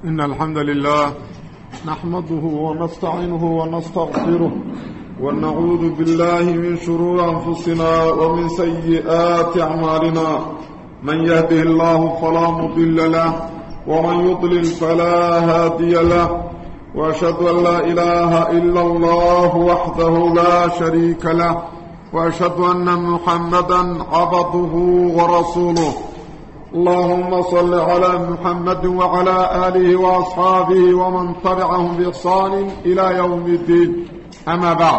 إن الحمد لله نحمده ونستعينه ونستغفره ونعوذ بالله من شرور أنفسنا ومن سيئات أعمالنا من يهده الله فلا مضل له ومن يضلل فلا هادي له وأشهد أن لا إله إلا الله وحده لا شريك له وأشهد أن محمدا عبده ورسوله اللهم صل على محمد وعلى آله وأصحابه ومن تبعهم بإحسان إلى يوم الدين أما بعد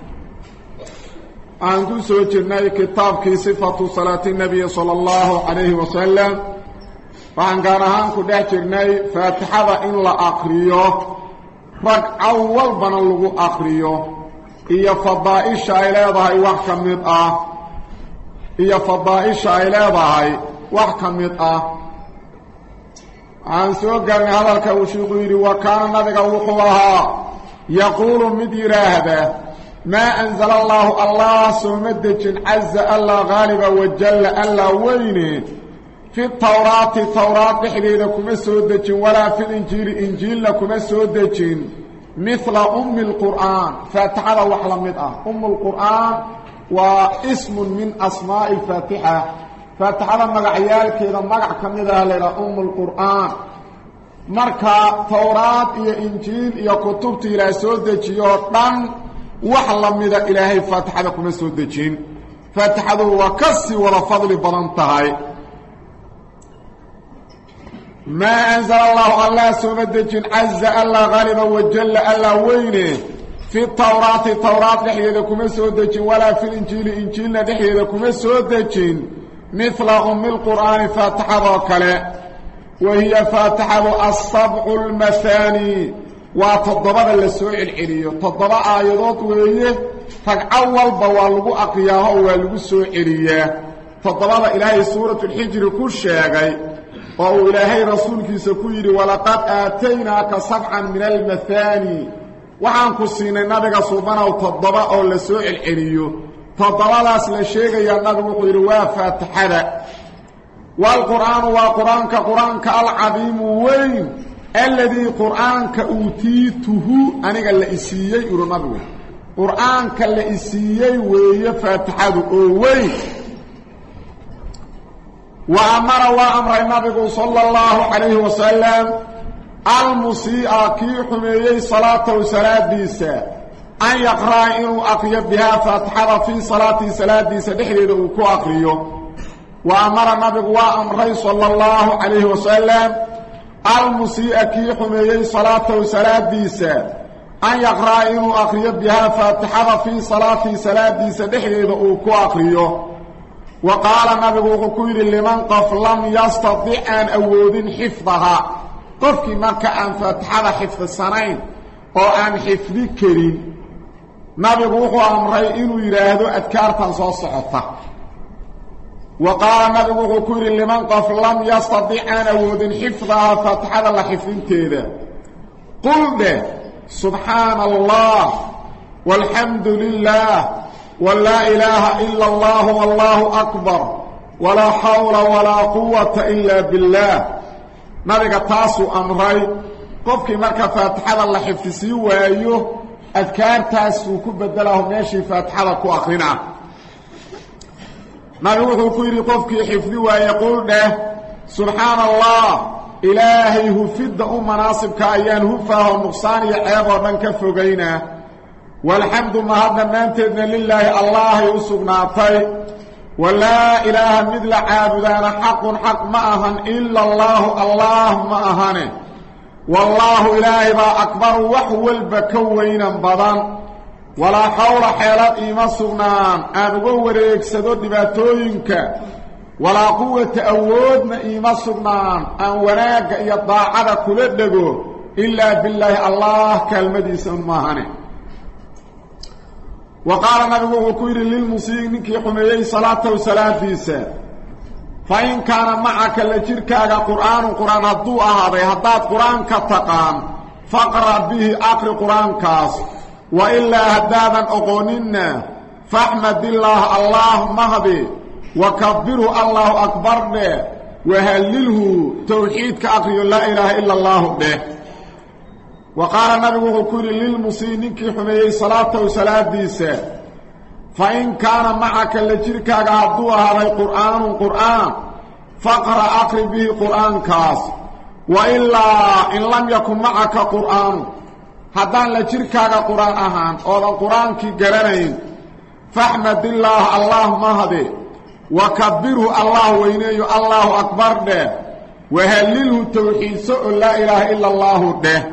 عندو سوچناي كتاب صفة صلاة النبي صلى الله عليه وسلم وعن قارهان كداترناي فاتحة إن لا أقريه رق أول بنلغو أقريه إيا فضائش إلى وحكمت إيا فضائش إلى wax ka mid aan soo gaarnay hadalka uu sheekhu yiri wa kaana nabiga wuxuu ahaa yaqulu mid yiraahda ma anzala allah sumadajin azza allah ghaliba wa jalla allah wayne fi tawraati tawraat dhexdeeda kuma soo dejin walaa fi injiilna kuma soo dejin mithla alquran fatihada wax la mid alquran wa ismun min asmaa'i fatiha فاتحة مقعيال كذا مقع كمذا للا القرآن مركا توراة إيا إنجيل إيا كتبتي إلى سودة جيوطان وحلا مذا إلهي فاتحة كما سودة جين فاتحة وكسي ولا فضل بلانتهاي ما أنزل الله سودة جين عز الله غالبا وجل الله وينه في التوراة نحيا كما سودة جين ولا في الإنجيل إنجيلنا نحيا كما سودة جين مثل القرآن فاتحة وكلا وهي فاتحة السبع المثاني وتضبط للسوء الحرية تضبط آيات وهي فأول بوالغو أقياها ووالغو السوء الحرية تضبط إلهي سورة الحجر كل شيء وهو إلهي رسولك سكوير ولقد آتيناك سبعا من المثاني وعنك السين النبي صوبنا وتضبط للسوء الحرية فضلالات لشيء يا نبي وقيروا فاتحة والقرآن وقرآنك العظيم وين الذي قرآنك أوتيته أنا قال لإسيي يرنبوه قرآنك لإسيي وهي فاتحة وين وأمر النبي صلى الله عليه وسلم المسيء كي حميي صلاة وسلاة ديسا أن يقرأ إنه أقيب بها فاتحة في صلاة دي سدحريد وكو أقريه وأمر النبي وأمره صلى الله عليه وسلم المسيء كي حميي صلاة ديسا أن يقرأ إنه أقيب بها فاتحة في صلاة دي سدحريد وكو أقريه وقال النبي وكوير لمن قف لم يستطيع أن أود حفظها قفك مركا أن فاتحة حفظ السنين وأن حفظ كريم نبي وحو أمري إنو يراهدو أذكارتان سو سقطه وقال نبي وحو كير لمن قف لم يستطيع أن أود حفظها فاتحة الله حفظنتيدا قل ده سبحان الله والحمد لله ولا إله إلا الله والله أكبر ولا حول ولا قوة إلا بالله نبي تاسو أمري قفك مركا فاتحة الله حفظي وأيوه أذكار تاسو كبدله ماشي فاتحة كو أخرنا نبي كيري قفك حفظي ويقول ده سبحان الله إلهي هفد مناصب كأيان هفاه النقصان يعيب ومن كفقينا والحمد ما هذا نانتدنا لله الله يسقناطي ولا إله مثل عابدان حق معهن إلا الله معهنه والله إلهي با أكبر وحو البكوين بضان ولا حول حيلات إيما سغنان أنغو وريكسدو دباتوينك ولا قوة أودنا إيما سغنان أن وناك يضاعد كل الدقو إلا بالله الله كالمدي سمهاني وقال نبي وكير للمسيق نكي حميي صلاة وسلام فيسا فإن كان معك لجركاك قرآن الضوء هذا هداد قرآن كتقان فاقرأ به أقر قرآن كاس وإلا هدادا أقوننا فاحمد الله مهدي وكبره الله أكبر وهلله توحيد كأقري لا إله إلا الله به. وقال النبي كل للمسلمين حمي صلاة وصلاة ديسة فإن كان معك لجرك عبدوها هذا قرآن فقرأ أقري به قرآن كاس وإلا إن لم يكن معك قرآن هذا لجرك قرآن أهان أو القرآن كي قرنين فاحمد الله مهدي وكبره الله وينيه الله أكبر ده وهلله توحيد سؤال لا إله إلا الله ده.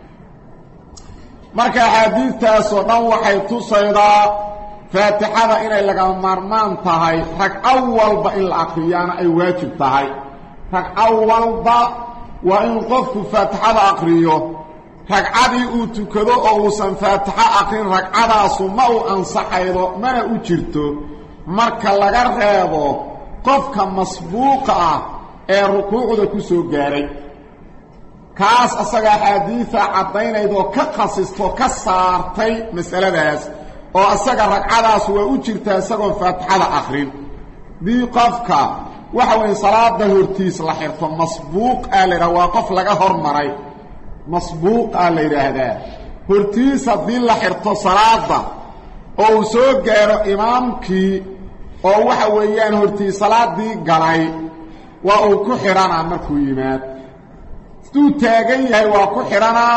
marka xadiidtaas oo dhan waxay tusaydaa faatixada inay laga maarmaan tahay rag awalba in la aqriyana ay waajib tahay rag awalba waa in qofku faatixada aqriyo ragcadii uu tukado oo uusan faatixa aqrin ragcadaas ma uu ansaxaydo mana u jirto marka laga reebo qofka masbuuqa ah ee rukuucda ku soo gaaray kaas asaga xadiisa cadaynaydo ka qasisto ka saartay mas'aladaas oo asaga ragcadaas waa u jirtaa asagoo faatixada akhrin dii qofka waxa weyn salaada hortiis la xirto masbuuq aalira waa qof laga hormaray masbuuq aaliraahdaa hortiis hadii la xirto salaada oo soo gaaro imaamkii oo waxa weeyaan hortiis salaadii galay waa uu ku xirana markuu yimaad tuu taagan yahay waa ku xirana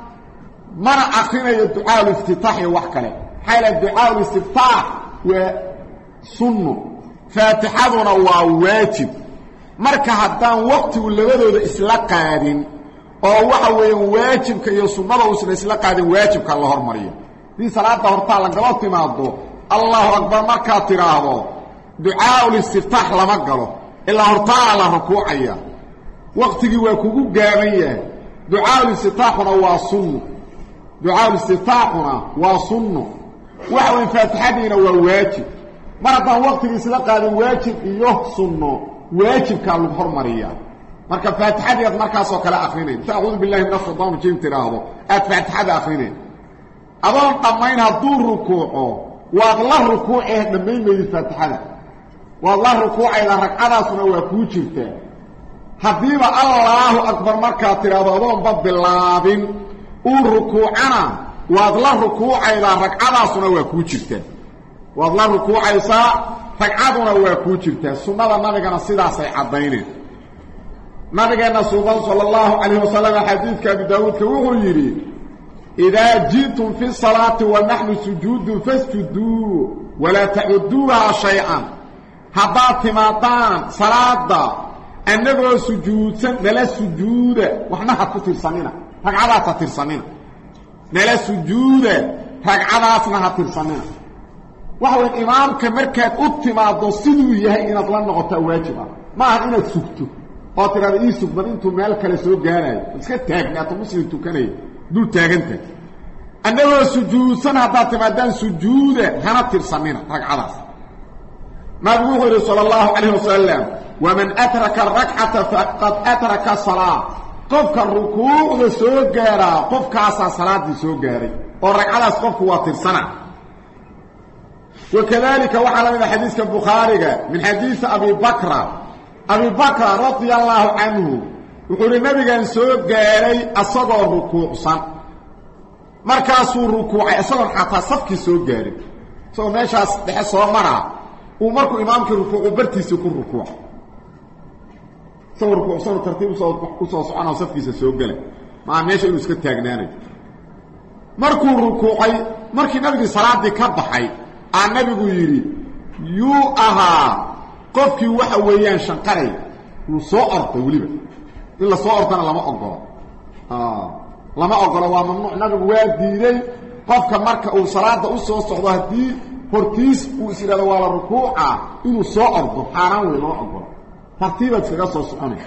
mana aqrinayo ducaa istiftaax iyo wax kale xayla ducaa istiftaax waa sunno faatixaduna waa waajib marka haddaan waqtigu labadooda isla qaadin oo waxa weeyaan waajibka iyo sunnada uu isla qaadin waajibka la hormariyo di salaada horta la galo timaado Allahu akbar marka tiraahdo ducaa istiftaax lama galo ilaa horta la rukuucaya waqtigi waa kugu gaaban yahay ducaa istiftaaxuna waa sunno ducaa istiftaaxuna waa sunno waxa weyn faatixadiina waa waajib marada waqtigi isla qaadan waajib iyo sunno waajibka lagu hormariya marka faatixadiid markaas oo kala aqrinay ta'awudu billahi minash shaytaanir rajiim tiraahdo faatixada aqrinay adoon dhamayn haduu rukuuco waa la rukuucay dhamayn faatixada waa la rukuucay ragcadaasuna waa ku jirtaa hadiiba Allahu akbar marka tiraado adoon bilaabin uu rukuucana waad la rukuucayda ragcadaasuna waa ku jirtaa waad la rukuucaysa ragcaduna waa ku jirtaa sunnada nabigana sidaas ay cadeyneen nabigeena sallallahu alayhi wasallam xadiidka Abu Daawud ka wuxuu yiri idha jitum fi salati wa nahnu sujudun fasjudu wa la ta'udduha shay'an habatimadan salada annagoo sujuudsan nala sujuuda waxna ha ku tirsanina ragcadaas ha tirsanina nala sujuuda ragcadaasna ha tirsanina waxa weyn imaamka markaad u timaado siduu yahay inaad la noqoto waajib ah ma aha inaad sugto oo tiraado ii sugmad intuu meel kale soo gaarayo iska taagnaato muslimtu kanay dul taaganta annagoo sujuudsan haddaad timaadaan sujuuda hana tirsanina ragcadaas nabigu wuxuu sallallahu alayhi wasallam ومن أترك الركعة فقد أترك الصلاة قفك الركوع سوغارا قفك عصا صلاة سوغاري والركعة قفك واتر سنة وكذلك وحل من حديث البخاري من حديث أبي بكر رضي الله عنه يقول النبي قال سوغاري أصدر الركوع صن مركز الركوع أصدر حتى صفك سوغاري سو ماشي بحث مرة ومركو إمامك الركوع برتي سيكون ركوع صور ترتيب صور سبحانه وصفكيسا soo galay ma meesha inuu iska taagnaanay markuu rukuucay markii nabiga salaadii ka baxay aan nabigu yiri yu aha qofkii waxa weeyaan shanqaray uu soo ortay waliba in la soo ortana lama ogolo waa mamnuuc nabigu waa diiday qofka marka uu salaada u soo socdo hadii hortiis uu isiraado waa la rukuuca inuu soo ordo xaraan weyn loo ogolo tartiibad kaga soo soconay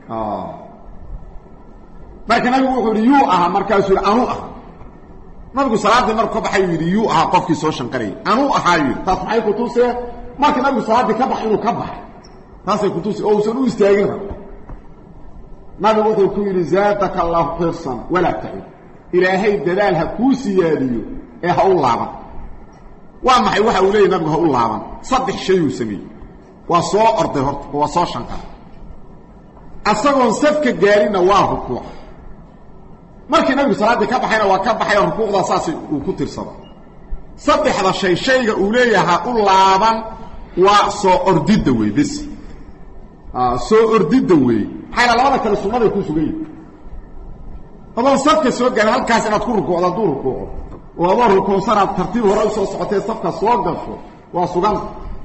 marka nabigu wuxuu yiri yu aha markaasuu anu ah nabigu salaadii markuu baxay yiri yu aha qofkii soo shanqaray anu aha yiri taas maxay ku tusay marka nabigu salaadii ka baxay inuu ka baxay taasay ku tusay oo soo istaagin nabigu wuxuu ku yiri zaataka allah xirsan wala ta'id ilaahay dadaal ha ku siyaadiyo ee ha u laaban waa maxay waxa uu leeyahay nabigu ha u laaban saddex shay uu sameeyay وصو أرضي هرت وصو شنقر asagoon safka gaarina waa rukuuc markii nabigu salaadii ka baxayna waa ka baxay rukuucda saasi uu ku tirsado saddexda shayga uu leeyahay u laaban waa soo ordida way bis soo ordida way xayla labada kale sunnada ku sugay adoon safka soo gaar halkaas inaad ku rukuucdo duu rukuuco oo adoon rukuucsanaad tartiib hore soo socotay safka soo gasho waa sugan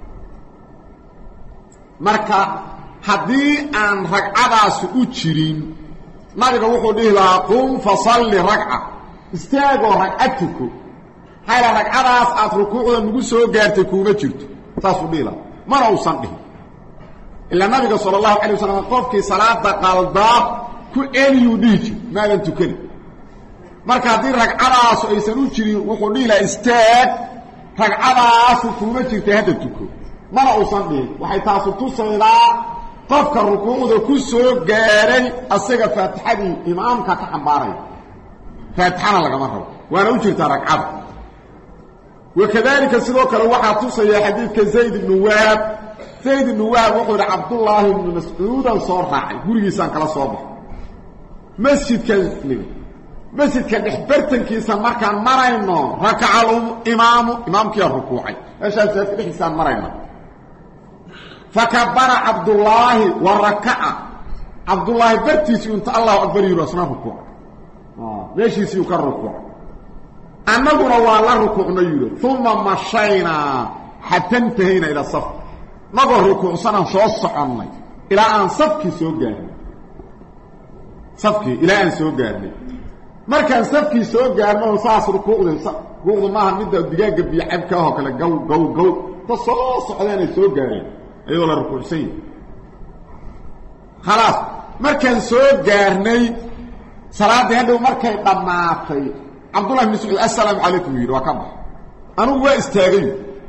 marka haddii aan ragcadaas u jirin nabiga wuxuu dhihi lahaa qum fasalli ragca istaagoo ragcatuku hayla ragcadaas aad rukuucda nagu soo gaartay kuma jirto taasuu dhihi lahaa mana uusan dhihin ilaa nabiga sala allahu calay wasalam qofkii salaada qaldaa ku eliyuu dhihi jir maadan tukani marka haddii ragcadaasu aysan u jirin wuxuu dhihi lahaa istaag ragcadaasu kuma jirtay hadda tuko mana uusan dhihin waxay taasu tusaydaa qofka rukuucda ku soo gaaray asaga faatixadii imaamka ka xambaaray faatixana lagama rabo waana u jirtaa ragcada wakadalika sidoo kale waxaa tusaya xadiidka zayd ibnu wahab wuxuu yidhi cabdullaahi ibnu mascuudan soo raacay gurigiisaan kala soo baxo masjidka dhexbartankiisa markaan marayno rakaca imaamkiyaa rukuucay meeshaas dhexdiisaan marayno fakabara cabdullaahi wa rakaca cabdullaahi bartiisii inta allahu akbar yidhi asna rukuuc meeshiisii ka rukuuc annaguna waa la rukuucna yidhi uma mashaynaa xata intahayna ila saf nagoo rukuucsanaan soo soconnay ilaa aan safkii soo gaarnay markaan safkii soo gaarno saas rukuucdu maaha midda digaaga biyocabka ahoo kale gow ta soo socdeenay soo gaareen ayadoo la rukuucsan yahi khalaas markaan soo gaarnay salaaddii hadhow markay dhammaatay cabdullahi ibn mascuud assalaamu calaykum yidhi waa ka baxa anugu waa istaagay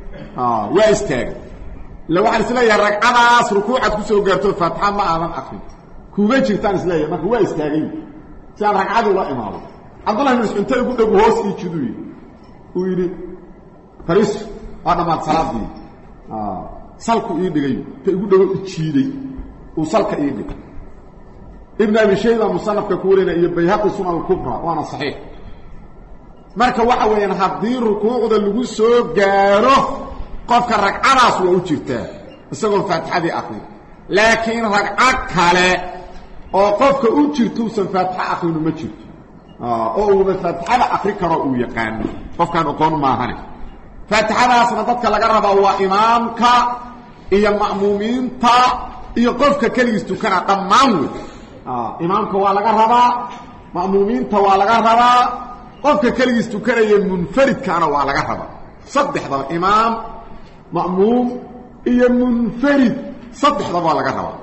illa waxaan isleeyahay ragcadaas rukuucaad ku soo gaarto faatixa ma aadan akrin kuuga jirtaan isleeyahay marka waa istaagay si aan ragcadii la imaado cabdullahi ibn mascuud inta igu dhagu hoos ii jidu uu yidhi fariis waa dhammaad salaaddii salku ii dhigay ta igu dhago jiiday uu salka ii dhigay ibn abi shayba musanafka ku warina iyo bayhaqi sunan al-kubra waana saxiix marka waxa weeyaan haddii rukuucda lagu soo gaaro qofka ragcadaas waa u jirtaa isagoo faatixadii akrin laakiin ragco kale oo qofka u jirtuusan faatixa akrinu ma jirto oo uuba faatixada akri karo uu yaqaano qofkaan aqoon maahane faatixadaasna dadka laga rabaa waa imaamka iyo ma'muumiinta iyo qofka keligiis tukana dhammaan wey imaamka waa laga rabaa ma'muumiinta waa laga rabaa qofka keligiis tukanaya munfaridkaana waa laga rabaa saddexdaba imaam ma'muum iyo munfarid saddexdaba waa laga rabaa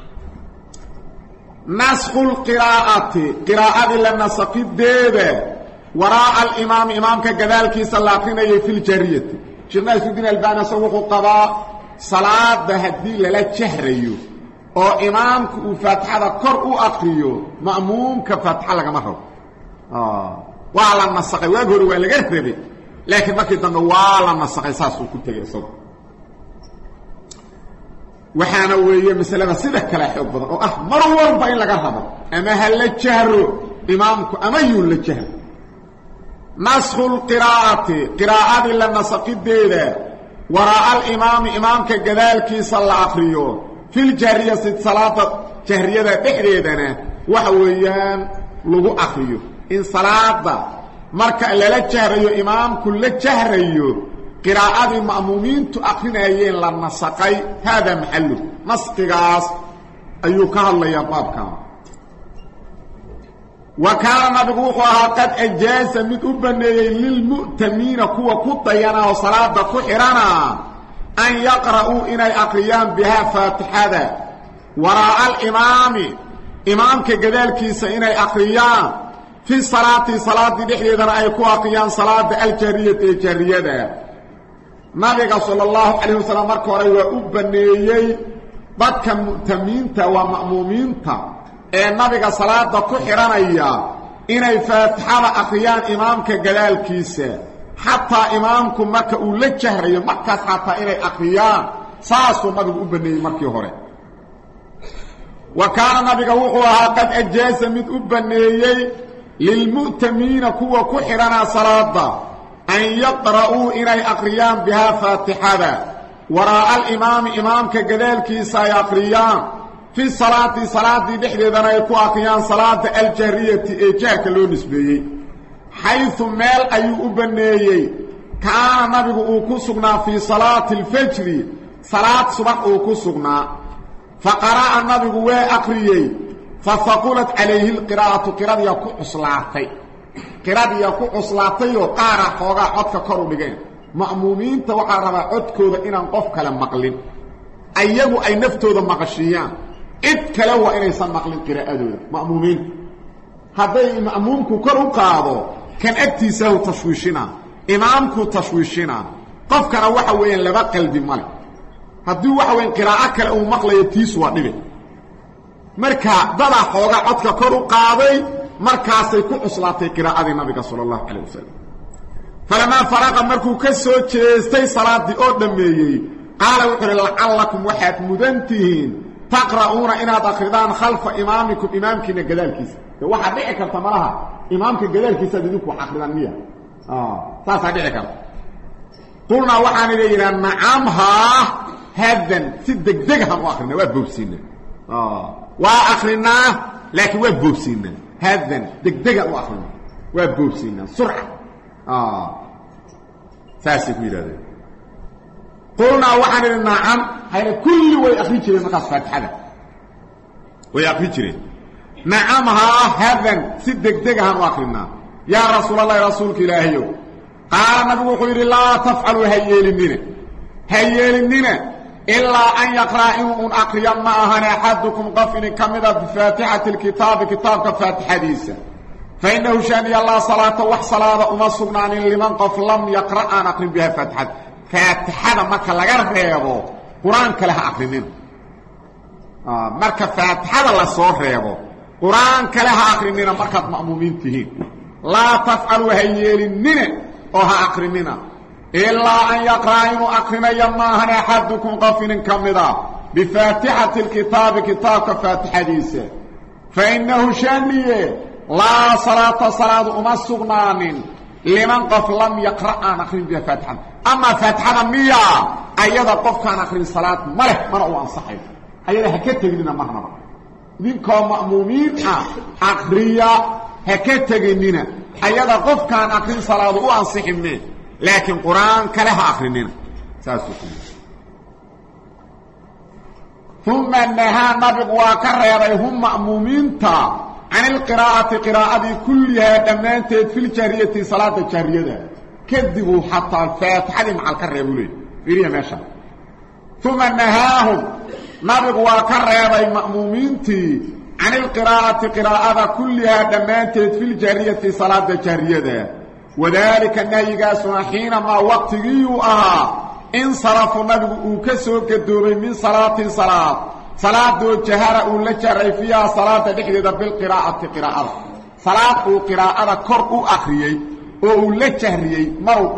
nasku lqiraa'ati qiraa'adii la nasaqideeda waraa'a alimaami imaamka gadaalkiisa la akrinayay fi ljahriyati sheekh naasirudiin albani isagu wuxuu qabaa salaada haddii lala jahrayo oo imaamku uu faatixada kor u akriyo ma'muumka faatixa lagama rabo waa la nasaqay waag hore waa laga rabay laakiin markii dambe waa la nasaqay saasuu ku tegay isagu waxaana weeye masalada sida kale xoog badan oo ah mar walba in laga rabo ama ha la jahro imaamku ama yuu la jahro nasku lqiraa'ati qiraa'adii la nasaqideeda waraa'a alimaami imaamka gadaalkiisa la akriyo fi ljahriyati salaada jahriyada dhexdeedana waxa weeyaan lagu akriyo in salaada marka lala jahrayo imaamku la jahrayo qiraa'adii ma'muumiintu akrinayeen la nasaqay hada maxallu nasqigaas ayuu ka hadlayaa baabkan wa kaana nabigu wuxuu ahaa qad ajaaza mid u baneeyey lilmu'tamiina kuwa ku dayana oo salaada ku xidhana an yaqra'uu inay akriyaan bihaa faatixada waraa'a alimaami imaamka gadaalkiisa inay akriyaan fi salaati salaadii dhexdeedana ay ku akriyaan salaada aljahriyata ee jahriyada nabiga sala allahu calayh wasalam marka hore waa u baneeyey dadka mu'tamiinta waa ma'muumiinta ee nabiga salaada ku xidhanaya inay faatixada akriyaan imaamka gadaalkiisa xataa imaamku marka uu la jahrayo markaas xataa inay akriyaan saasuu nabigu u baneeyey markii hore وكان نبيك وحوها قد أجاز من أبنيي للمؤتمين كوا كحرنا صلاة أن يقرأوا إلي أقريان بها فاتحة وراء الإمام إمامك قدالك سيقريان في الصلاة صلاة بحديدنا يكون أقريان صلاة الجهرية إيجاك اللو نسبيي حيث مال أي أبنيي كان نبيك أوكسقنا في صلاة الفجر صلاة صبح أوكسقنا فقرأ النبي وأقريي فثقلت عليه القراءة قراءة يكون عصلاتي قراءة يكون عصلاتي وقارع حوغا عدك كرو بغين مأمومين توقع ربا عدكو ذا إنان قفك لمقلين أيهو أي نفتو ذا مغشيان إدكلو إنا يسان مقلين قراءة ذا مأمومين هذا مأمومكو كرو قادو كان أكتساه تشويشنا إمامكو تشويشنا قفك روحا وين لبا قلبي مالك haddii waxa weyn qiraa'o kale uu maqlayo tiis waa dhibe marka dada xooga codka kor u qaaday markaasay ku cuslaatay qiraa'adii nabiga sallallahu alayhi wasallam falama faraqa markuu ka soo jeestay salaadii oo dhameeyay qaala wuxuu la'allakum waxaad mudantihiin taqra'una inaad akhridaan khalfa imaamikum imaamkiina gadaalkiisa waxa dhici karta malaha imaamka gadaalkiisa idinku akhridaan miya saasa dhici karta qulna waxaan leeyahay nacamha هذا سدقدقها واخرنا وابوسينا واخرنا لكن وابوسينا هذا دقدقها واخرنا وابوسينا سرعه فاسد ميراده قلنا وحنا نعم هاي كل ويأخرج لنا قص فاتحه ويأخرج نعمها هذا سدقدقها واخرنا يا رسول الله رسولك الهي قال النبي خير لا تفعلوا هيلننا إلا أن يقرأ إن أقريا معها أحدكم قفن كمدا بفاتحة الكتاب كتاب فاتحة حديثة فإنه شأني الله صلاة وحصلاة أمصبنا عن لمن قف لم يقرأ أن أقرم بها فاتحة مكة لغرفه قرآن كلها أقرمين مركة فاتحة الله صوره قرآن كلها أقرمين مركة مأمومين تهين لا تفعلوا هيلننا وها أقرمين إلا أن يقرأ أقرم يماهن أحدكم قفن كمدا بفاتحة الكتاب كتاب فاتحة حديثة فإنه شانية لا صلاة أمسغنان لمن قف لم يقرأ أن أقرم بها فاتحة أما فاتحة مية أيضا قف كان أقرم صلاة ملح مرأوا عن صحيح أيضا هكذا لنا مهنا منكم مأمومين أقريا هكذا لنا أيضا قف كان أقرم صلاة عن صحيح لكن قرآن كلها آخرين ثم أنها نبق وكرر هم مأمومين عن القراءة قراءة كلها دمانتت في الجارية صلاة الجارية كذبوا حتى الفاتحة مع الكرر فيريا ماشا ثم أنهاهم نبق وكرر مأمومين عن القراءة قراءة كلها دمانتت في الجارية صلاة الجارية وذلك النهي حينما وقتيه انصرف النبي وكسو كدوبي من صلاة الجهر ولجر فيها صلاة دحديد بالقراءة صلاة قراءة كرء أخريي ولجهريي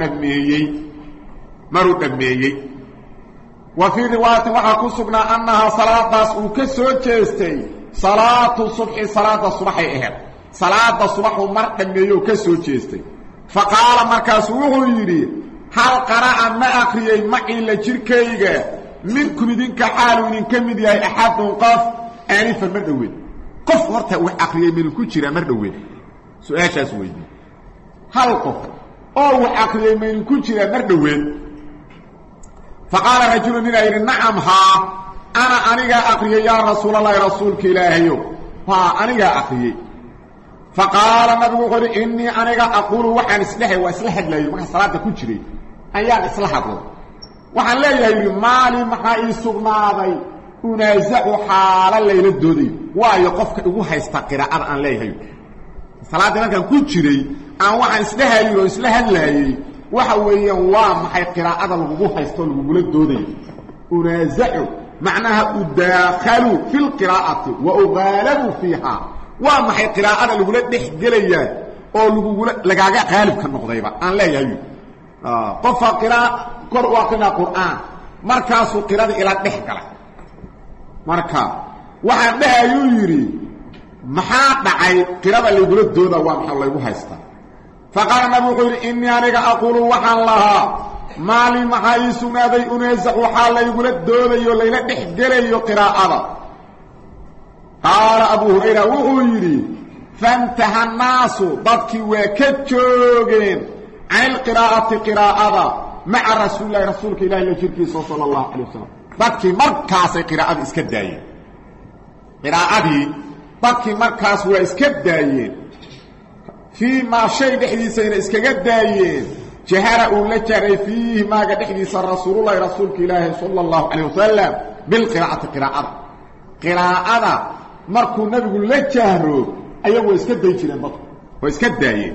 مرو دميي وفي رواية وحكو سبنا أنها صلاة وكسو جيستي صلاة الصبح صلاة الصبح صلاة الصبح مر دميي وكسو جيستي فقال مركز وحيري هل قرأ ما أخريي معي لجركيغا منكم دينك حالو إن كمد يا أحد قف آنفا مردوين قف ورطة وحأخريي من الكتشرة مردوين سؤال شاسوين هل قف أو وحأخريي من الكتشرة مردوين فقال رجل من أير نعم ها أنا أخريي يا رسول الله رسولك إلهي أنا أخريي فقال النبي قال إني أنا أقول وحن إصلاحي وإصلاحي لي ما صلاة كجري أيان إصلاحي وحن لي مالي محاي سغناضي أنازع حال الليل الدودي ويقفك إغوها يستقراء أن لي صلاة ما كان كجري أن وحن إصلاحي وإصلاحي لي وحويا ومحاي قراءة الغوها يستقراء الدودي أنازع معناها أداخل في القراءة وأغالب فيها ومحي قراءة لغولة دحجليا أو لغاقة غالب كالنقضيبا أن لا يهيو قفا قراءة قرآن مركز قراءة إلى دحجلة مركز waxaan dhahayuu yidhi maxaa dhacay qirada laygula dooda waa maxaa laygu haystaa faqaala nabi wuxuu yidhi innii aniga aquulu waxaan lahaa maalin maxaa ii sugnaaday unaasac waxaa laygula doodayo layla dhex gelayo qiraa'ada qaala abuu hurayra wuxuu yidhi fantaha annaasu dadkii waa ka joogeen can ilqiraa'ati qiraa'ada maca rasuulilahi rasuulka ilahi la jirkiisa sala allahu calay wasalam dadkii markaasay qiraa'adii iska daayeen qiraa'adii dadkii markaas waa iska daayeen fii maa shay dhexdiisayna iskaga daayeen jahara uu la jahray fiihi maaga dhexdiisa rasuululahi rasuulka ilaahi sala allahu calayh wasalam bilqiraa'ati qiraa'ada markuu nabigu la jahro ayagu waa iska day jireen dadku waa iska daayeen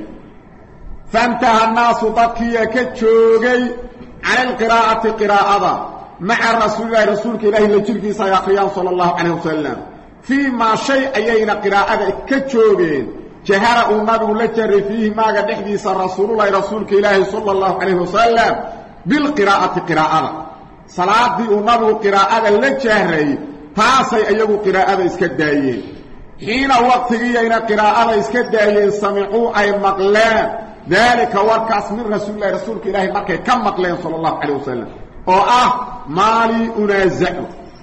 fantaha annaasu dadkiiyaa ka joogay cala alqiraa'ati qiraa'ada maca rasuulilahi rasuulka ilaahi la jirkiisa ay akhriyaan sala allahu calayh wasalam fii maa shay ayayna qiraa'ada ka joogeen jahara uu nabigu la jahray fiihi maaga dhexdiisa rasuululahi rasuulka ilaahi sala allahu calayh wasalam bilqiraa'ati qiraa'ada salaadii uu nabigu qiraa'ada la jahray taasay ayagu qiraa'ada iska daayeen xiina waqtigiiyayna qiraa'ada iska daayeen samicuu ay maqleen daalika warkaas min rasuulilahi rasuulka ilaahi markay ka maqleen sala allahu calayh wasalam oo ah maalii unaasacu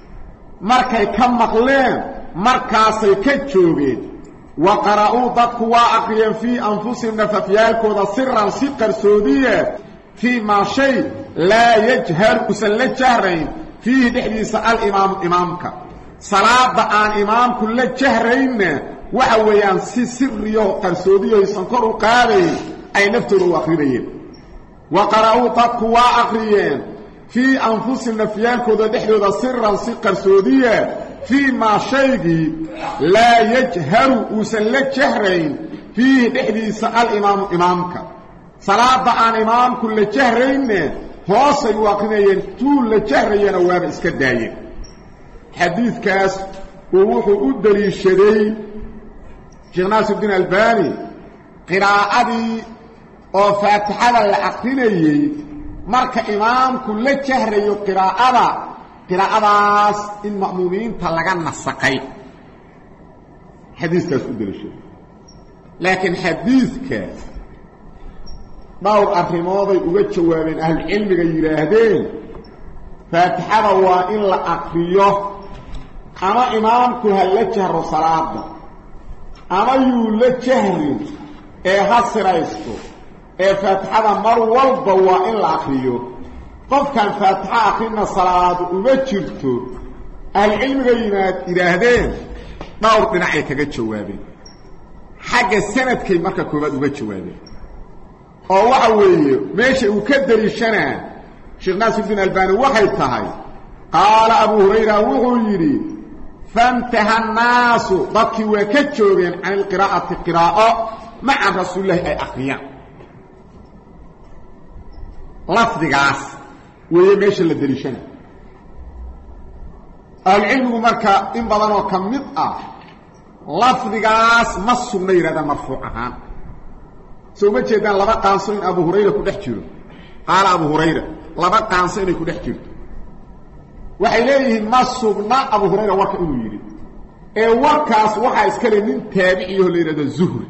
markay ka maqleen markaasay ka joogeen wa qara'uu dadku waa aqriyeen fii anfusihim nafafyaalkooda siran si qarsoodiye fii maa shay laa yajharu usan la jahrayn fiihi dhexdiisa alimaamu imaamka salaada aan imaamku la jahraynna waxa weeyaan si siriyo qarsoodiyoysan kor u qaadayn ay naftooda u akrinayeen wa qara'uu dadku waa aqriyeen fii anfusihim nafyaalkooda dhexdooda siran si qarsoodiye fii maa shaygii laa yajharu uusan la jahrayn fiihi dhexdiisa alimaamu imaamka salaada aan imaamku la jahraynne hoosay u aqrinayeen tuu la jahrayana waaba iska daayeen xadiidkaas uu wuxuu u daliishaday sheekh naasiruddiin albani qiraa'adii oo faatixada la aqrinayey marka imaamku la jahrayo qiraa'adaas in ma'muumiinta laga nasaqay xadiiskaas u daliishaday laakiin xadiidkaas dhowr arrimooday uga jawaabeen ahlucilmiga yidhaahdeen faatixada waa in la aqriyo ama imaamku ha la jahro salaada ama yuu la jahrin ee ha siraysto ee faatixada mar walba waa in la aqriyo qofkan faatixa aqrina salaadu uma jirto ahlucilmiga yidhaahdeen dhowr dhinacay kaga jawaabeen xagga sanadkay marka koowaad uga jawaabeen oo waxa weeye meesha uu ka daliishanaa sheekh naasiruddiin albani waxay tahay qaala abuu hurayra wuxuu yidhi fantaha annaasu dadkii waa ka joogeen can ilqiraa'ati qiraa'o maca rasuulilahi ay aqriyaan lafdigaas weeye meesha la daliishanaa ahlucilmigu marka in badanoo ka mid ah lafdigaas ma sugna yidhahdaan marfuuc ahaan soo ma jeedaan laba qaanso in abu hurayra ku dhex jiro qaala abu hurayra laba qaanso inay ku dhex jirto waxay leeyihiin ma sugna abu hurayra warka inuu yidhi ee warkaas waxaa iskale nin taabiciyaho la yidhahdo zuhri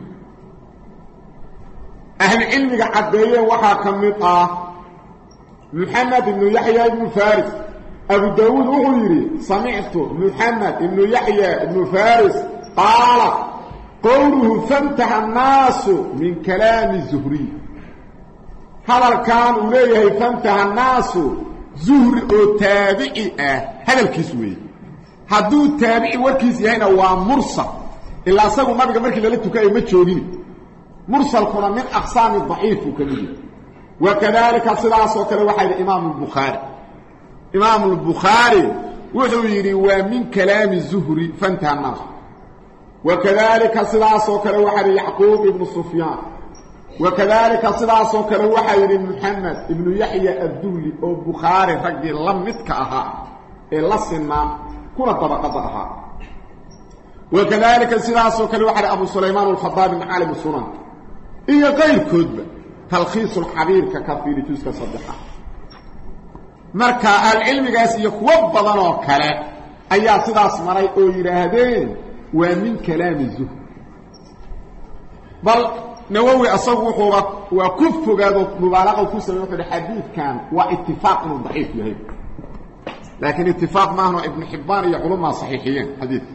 ahlucilmiga caddeeyeen waxaa ka mid ah muxamed ibnu yaxya ibnu faris abu daawuud wuxuu yidhi samictu muxamed ibnu yaxya ibnu faris qaala qowluhu fantaha annaasu min kalaami zuhriy hadalkan uu leeyahay fantaha annaasu zuhri oo taabici ah hadalkiis weeye hadduu taabici warkiis yahayna waa mursal ilaa isagu nabiga markii lala tukayo ma joogini mursalkuna min aqsaami daciif uu ka mid yahay wakadalika sidaasoo kale waxaa yidhi imaamu lbukhaari wuxuu yidhi waa min kalaami zuhri fantaha annaasu wakadalika sidaasoo kale waxaa yidhi yacquub ibnu sufyaan wakadalika sidaasoo kale waxaa yidhi muxamed ibnu yaxya adduhli oo bukhaari raggii la midka ahaa ee la sinaa kuna dabaqada ahaa wakadalika sidaasoo kale waxaa yidhi abu sulaymaan alkhadaabi macaalim sunan iyo qayrkoodba talkhiisulxabiirka ka fiiri juska 3 marka ahlucilmigaas iyo kuwo badan oo kale ayaa sidaas maray oo yiraahdeen waa min kalaami zuhd bal nawawi asagu wuxuu waa ku fogaado mubaalaqa ku sameeyay xadiidkan waa ittifaaq inuu dhaif yahay laakiin ittifaaq ma ahna ibn Hibban iyo culumada saxiixiyeen xadiid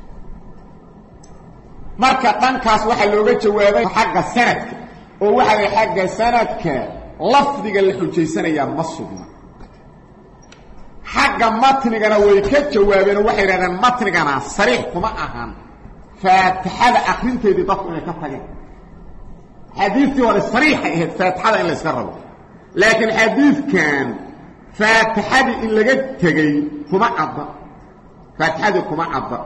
marka dhankaas waxa looga jawaabay xagga sanadka oo waxa ay xagga sanadka lafdiga la xujaysanaya ma sugna xagga matnigana way ka jawaabeen waxay yiraahdeen matnigana sariix kuma ahan faatixada akhrinteedii dadku inay ka tageen xadiidkii hore sariix ahayd faatixada in la iska rabo laakiin xadiidkan faatixada in laga tagay kuma cadda faatixada kuma cadda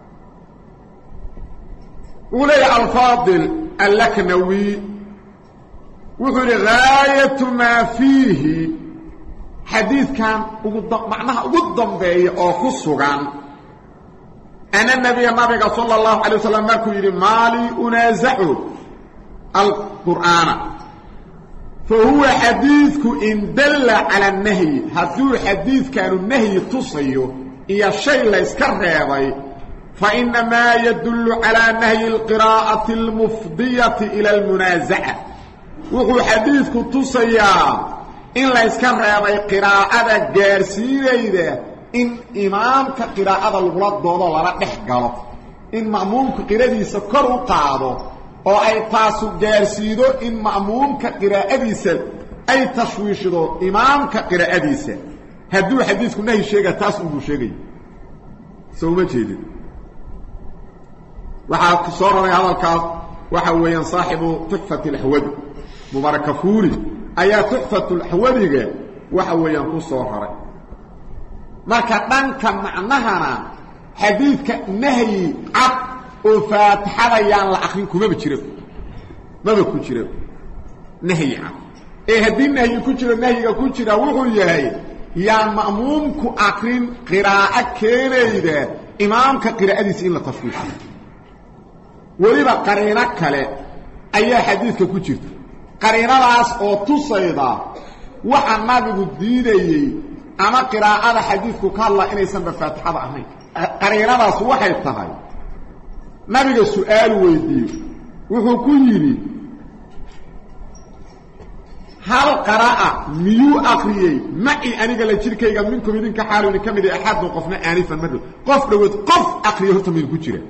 ولي الفاضل اللكنوي وقال غاية ما فيه حديث كان معناها قدام بي أو خصوغان أن النبي صلى الله عليه وسلم يقول مالي أنازعه القرآن فهو حديثك إن دل على النهي هذو حديث كان النهي تصيه إيا الشيء لا يسكر فإنما يدل على نهي القراءة المفضية إلى المنازعة وهو حديثك تصيا إن لا يسكر قراءة جارسية إن إمامك قراءة الغلط دوضة ولا نحقله إن مأمومك قراءة يسكر وقاعده أو أي تاسو جارسيدو إن مأمومك قراءة يسل أي تشويشدو إمامك قراءة يسل هدو حديثك نهي الشيء تاسو شيء سوف تجد waxa soo raray hadalkaas waxa weeyaan saaxibu tuhfat al-ahwadi mubarak kafuri ayaa tuhfat al-ahwadiga waxa weeyaan ku soo raray marka dhanka macnahana xadiidka nahyi ab oo faatixada yaan la akhrin kuma jiro maba ku jiro nahyi ab hadii nahyi ku jiro nahyiga ku jira wuxuu yahay yaa ma'muumku akhrin qiraa'at keenayda imaamka qiraa'adiisa in la tafsiiro waliba qariina kale ayaa xadiidka ku jirta qariinadaas oo tusayda waxa nabigu diidayay ama qiraa'ada xadiidku ka hadla inaysan faatixada ahayn qariinadaas waxay tahay nabiga su'aal weydiiyay wuxuu ku yiri hal qara'a miyu aqriyay ma'i aniga la jirkayga minkum idinka xaaluni kamid ahad qofna aanifan madu qof dhawood qof aqriyo horta min ku jira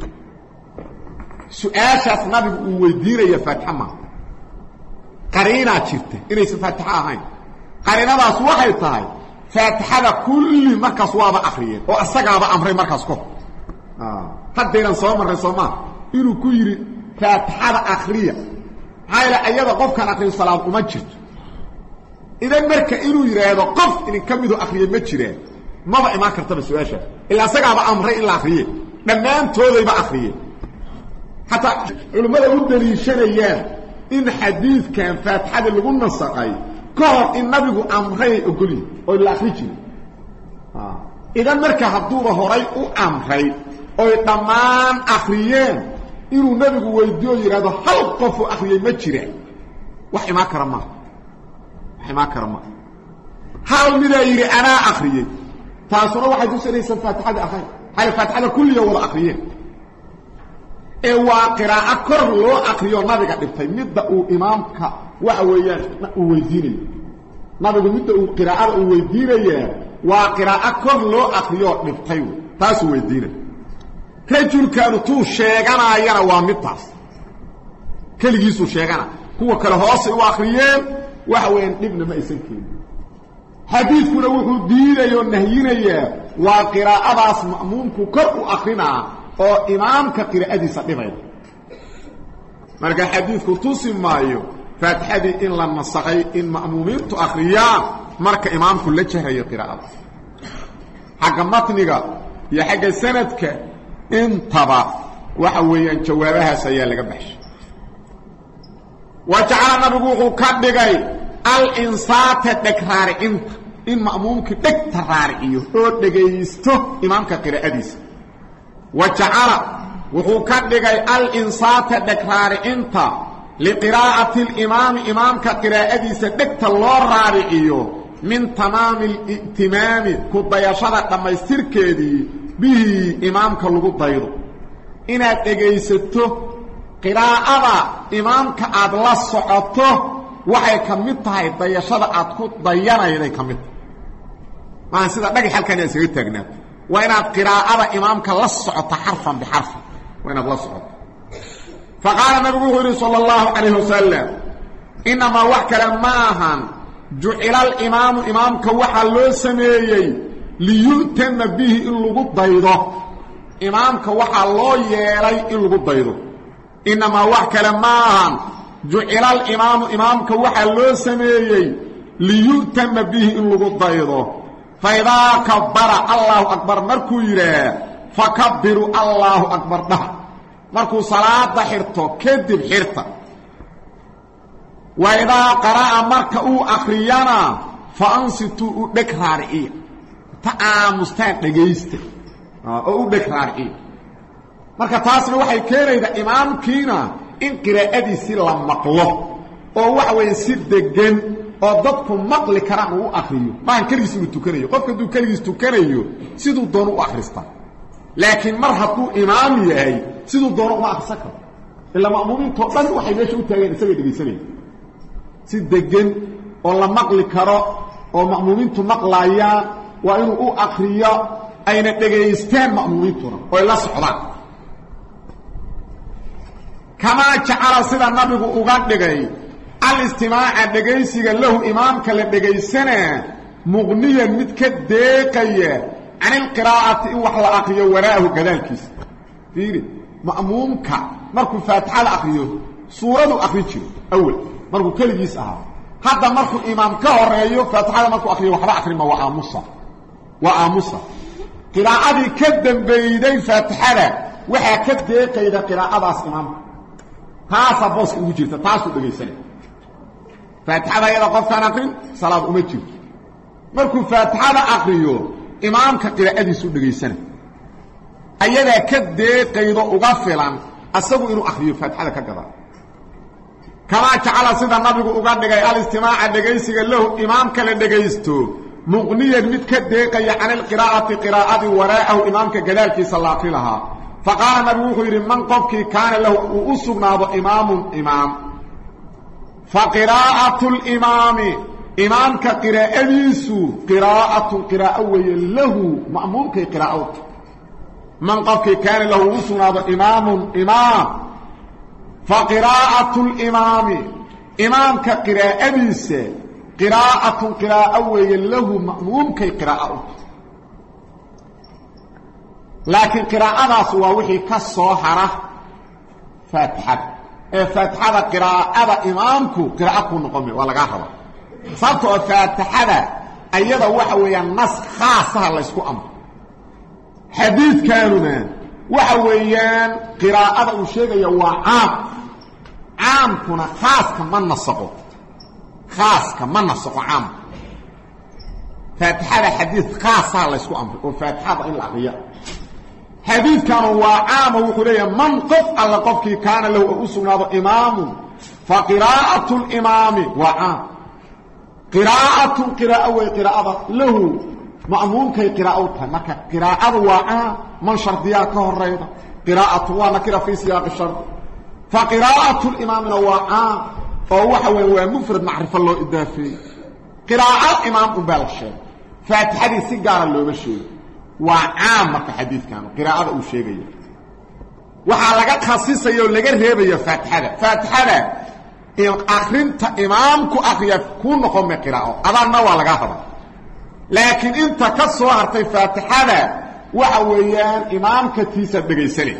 سؤاشاس نبي ويديريا فاتحة ما قرينة جرته إنيس فاتحة هاي قرينة باس وحي طاي فاتحة كل مركز وابا أخرية وأستقى بأمري مركز كف حدينا نصوم الرسومة إنو كيري فاتحة أخرية هاي لأيضا قف كان أخرية الصلاة ومجد إذا مركا إنو يريد قف إن كمدو أخرية مجد ما بقى ما كرتب سؤاشا إلا أستقى بأمري إلا أخرية لما أنتوذي بأخرية حتى علماء ودلي شريان إن حديث كان فاتحة اللي قلنا الساقاي كهر النبي أمري أقولي أو إلا أخريجي إذا مركا هدوره هوري أمري أو يتمان أخريان إنو النبي ويديو يرادو هل قفو أخريان مجرع وحي ما كرما هل مدى يري أنا أخريان تاسونا واحد يسأل ليس الفاتحة أخريان هاي الفاتحة كل يوم أخريان waa qiraa'o kor loo aqriyo nabiga dhigtay midda uu imaamka waxa weeyaan uu weydiinay nabigu midda uu qiraa'ada uu weydiinay waa qiraa'o kor loo aqriyo dhigtay taas weydiinay rajulkan tuu sheeganayana waa midtaas kaligiisu sheegana kuwa kale hoos u aqriyeen waxa weeyaan dibna ma aysan keenin xadiidkuna wuxuu diidayo nahyinaya waa qiraa'adaas ma'muumku kor u aqrinaa oo imaamka qiraa'adiisa dhibay marka xadiidku tusimaayo faatixadii in la nasakhay in ma'muumiintu akhriyaan marka imaamku la jahrayo qiraa'ada xagga matniga iyo xagga sanadka intaba waxa weeyaan jawaabahaas ayaa laga baxshay wajacala nabigu wuxuu ka dhigay al-insaata dhikraari in ma'muumki dhigta raariyo oo dhagaysto imaamka qiraa'adiisa وجعل وحو كدغاي الانصات دكرار انت لقراءه الامام امامك قراءتي سدكت لو راريو من تمام الائتمام كبيشده دميستركيدي bihi imaamka lagu daydo inaad dhegaysato qiraa'ada imaamka aad la socoto waxay ka mid tahay dayashada aad ku dayanayday ka mid tahay sida dhagax halkan ay isaga taagnaato waa inaad qiraa'ada imaamka la socoto xarfan bixarfan waa inaad la socoto faqaala nabigu wuxuu yidhi sala allahu calayhi wasalam inamaa wax kale ma ahan jucila alimaamu imaamka waxaa loo sameeyey liyu'tama bihi in lagu daydo imaamka waxaa loo yeelay in lagu daydo inamaa wax kale ma ahan jucila alimaamu imaamka waxaa loo sameeyey liyu'tama bihi in lagu daydo faidaa kabbara allaahu akbar markuu yidhaah fakabbiru allaahu akbar dhaha markuu salaada xirto kadib xirta waidaa qara'a marka uu akhriyana fa ansituu u dheg raariciya ta aamustaan dhegaysta oo u dheg raariciya marka taasna waxay keenaydaa imaamkiina in qiraa'adiisii la maqlo oo waxa weeye si deggan oo dadku maqli karaan uu u akhriyo maahan keligiis inuu tukanayo qofka hadduu keligiis tukanayo siduu doono u akhristaa laakiin mar hadduu imaam yahay siduu doono uma akhrisan karo ilaa ma'muumiintoo dhan waxay meesha u taageen isagay dhegaysanaya si deggan oo la maqli karo oo ma'muumiintu maqlaayaan waa inuu u akhriyo ayna dhegaystaan ma'muumiintuna oo ay la socdaan kamaa jacala sida nabigu uga dhigay alistimaaca dhegaysiga lahu imaamka la dhegaysanaa muqniyan mid ka deeqaya can ilqiraa'ati in wax la akriyo waraahu gadaalkiisa fiiri ma'muumka markuu faatixada akriyo suuradu akri jiro awal markuu keligiis ahaa hadda markuu imaam ka horeeyo faatixada markuu akriyo waxba akrima waa aamusa qiraa'adii ka dambayday faatixada waxaa ka deeqayda qiraa'adaas imaamka taasaa booska ugu jirta taasuu dhegaysanay faatixada ayada qofkaan akrin salaad uma jirto markuu faatixada akriyo imaamka qiraa'adiisu dhegaysana ayadaa ka deeqaydo uga filan asagu inuu akriyo faatixada ka gada kamaa jacala sida nabigu uga dhigay alistimaaca dhegaysiga lahu imaamka la dhegaysto muqniyan mid ka deeqaya can ilqiraa'ati qiraa'adii waraa'ahu imaamka gadaalkiisa la akri lahaa faqaala nabigu wuxuu yidhi man qofkii kaana lahu uu u sugnaado imaamun imaam faqiraa'atu limaami imaamka qiraa'adiisu qiraa'atun qiraa'o weeye lahu ma'muumkay qiraa'owta man qofkii kaana lahu uu u sugnaado imaamun imaam faqiraa'atu limaami imaamka qiraa'adiisa qiraa'atun qiraa'o weeye lahu ma'muumkay qiraa'owta laakiin qiraa'adaas waa wixii ka soo hara faatixada ee faatixada qiraa'ada imaamku qiraa'o ku noqon waa lagaa raba sababta oo faatixada ayada waxa weeyaan nas khaasaha la isku amro xadiidkaanuna waxa weeyaan qiraa'ada uu sheegaya waa caamkuna khaaska ma nasaqo caam faatixada xadiid khaasaha la isku amro oo faatixada in la aqriyo xadiidkanu waa caama wuxuu leeyahay man qof alla qofkii kaana lahu u sugnaado imaamun fa qiraa'atu limaami waa caam qiraa'atun qiraa'o way qiraa'ada lahu ma'muumkay qiraa'o tahay marka qiraa'adu waa caam man shardiyaa ka horayda qiraa'atu waa nakira fii siyaaqi shardi fa qiraa'atu limaamina waa caam oo waxa weeye waa mufrad macrifo loo idaafeeyey qiraa'o imaam unbaa la sheegay faatixadii si gaara looma sheego waa caam marka xadiidkan qiraa'ada uu sheegayo waxaa laga khasisaya oo laga reebaya faatixada akrinta imaamku akriya ku noqon ma qiraa'o adanna waa laga raba laakiin inta ka soo hartay faatixada waxa weeyaan imaamka tiisa dhegaysanay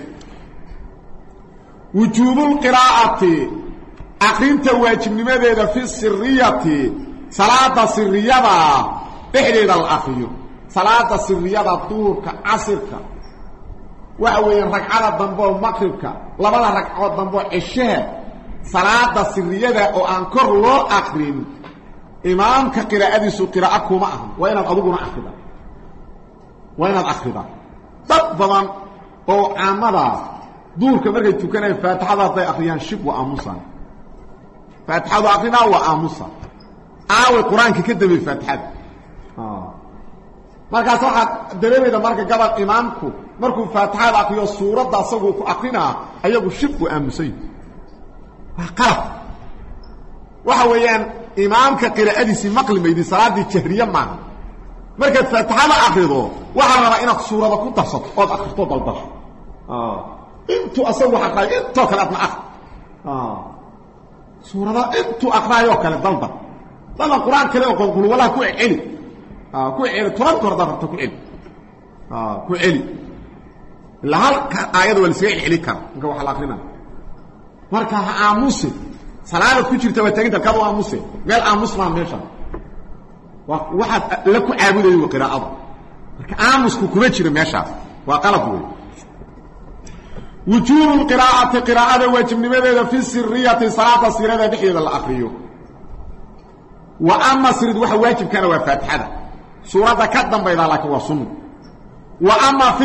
wujuubul qiraa'ati akrinta waajibnimadeeda fi sirriyati salaada sirriyada dhexdeeda la akriyo salaada sirriyada duurka casirka waxa weeyaan ragcada dambe oo maqribka labada ragcood dambe oo cishaha salaada sirriyada oo aan kor loo akrin imaamka qiraa'adiisu qiraa'o kuma aha waa inaad adiguna akhrida dad badan oo caamada duurka markay tukanayaan faatixada hadday akhriyaan shib waa aamusan faatixadu akrinaa waa aamusan aawe qur-aanka ka dambeey faatixada markaas waxa dareemayda marka gabal imaamku markuu faatixada aqriyo suurada asagu ku aqrina ayagu shib u aamusay qalab waxa weeyaan imaamka qiraa'adiisi maqlimaydi salaadii jahriya ma marka faatixada aqrido waxa la rabaa inaad suurada ku darsato oo aqrito dalbad intu asagu waxa inta kala adna suurada intu aqraayo kala dalbad lama quraan kale oo qol wala ku celi ku celi toban korda rabta ku celi ku celi la hal aayad wal sii celi kan inka waxa la aqrina marka aamusi salaad ku jirta waa tagida ka aamusi meel aamus ma meesha waxa la ku caabudayo qiraa'ada marka aamusku kuma jiro meesha waa qalad weey وجوب القراءة قراءة واجب نمدد في السرية صلاة سيرة بحيث الأقريو وأما سرد واجب كان وفاتحة سورة كدن بيضا لك وصنو وأما في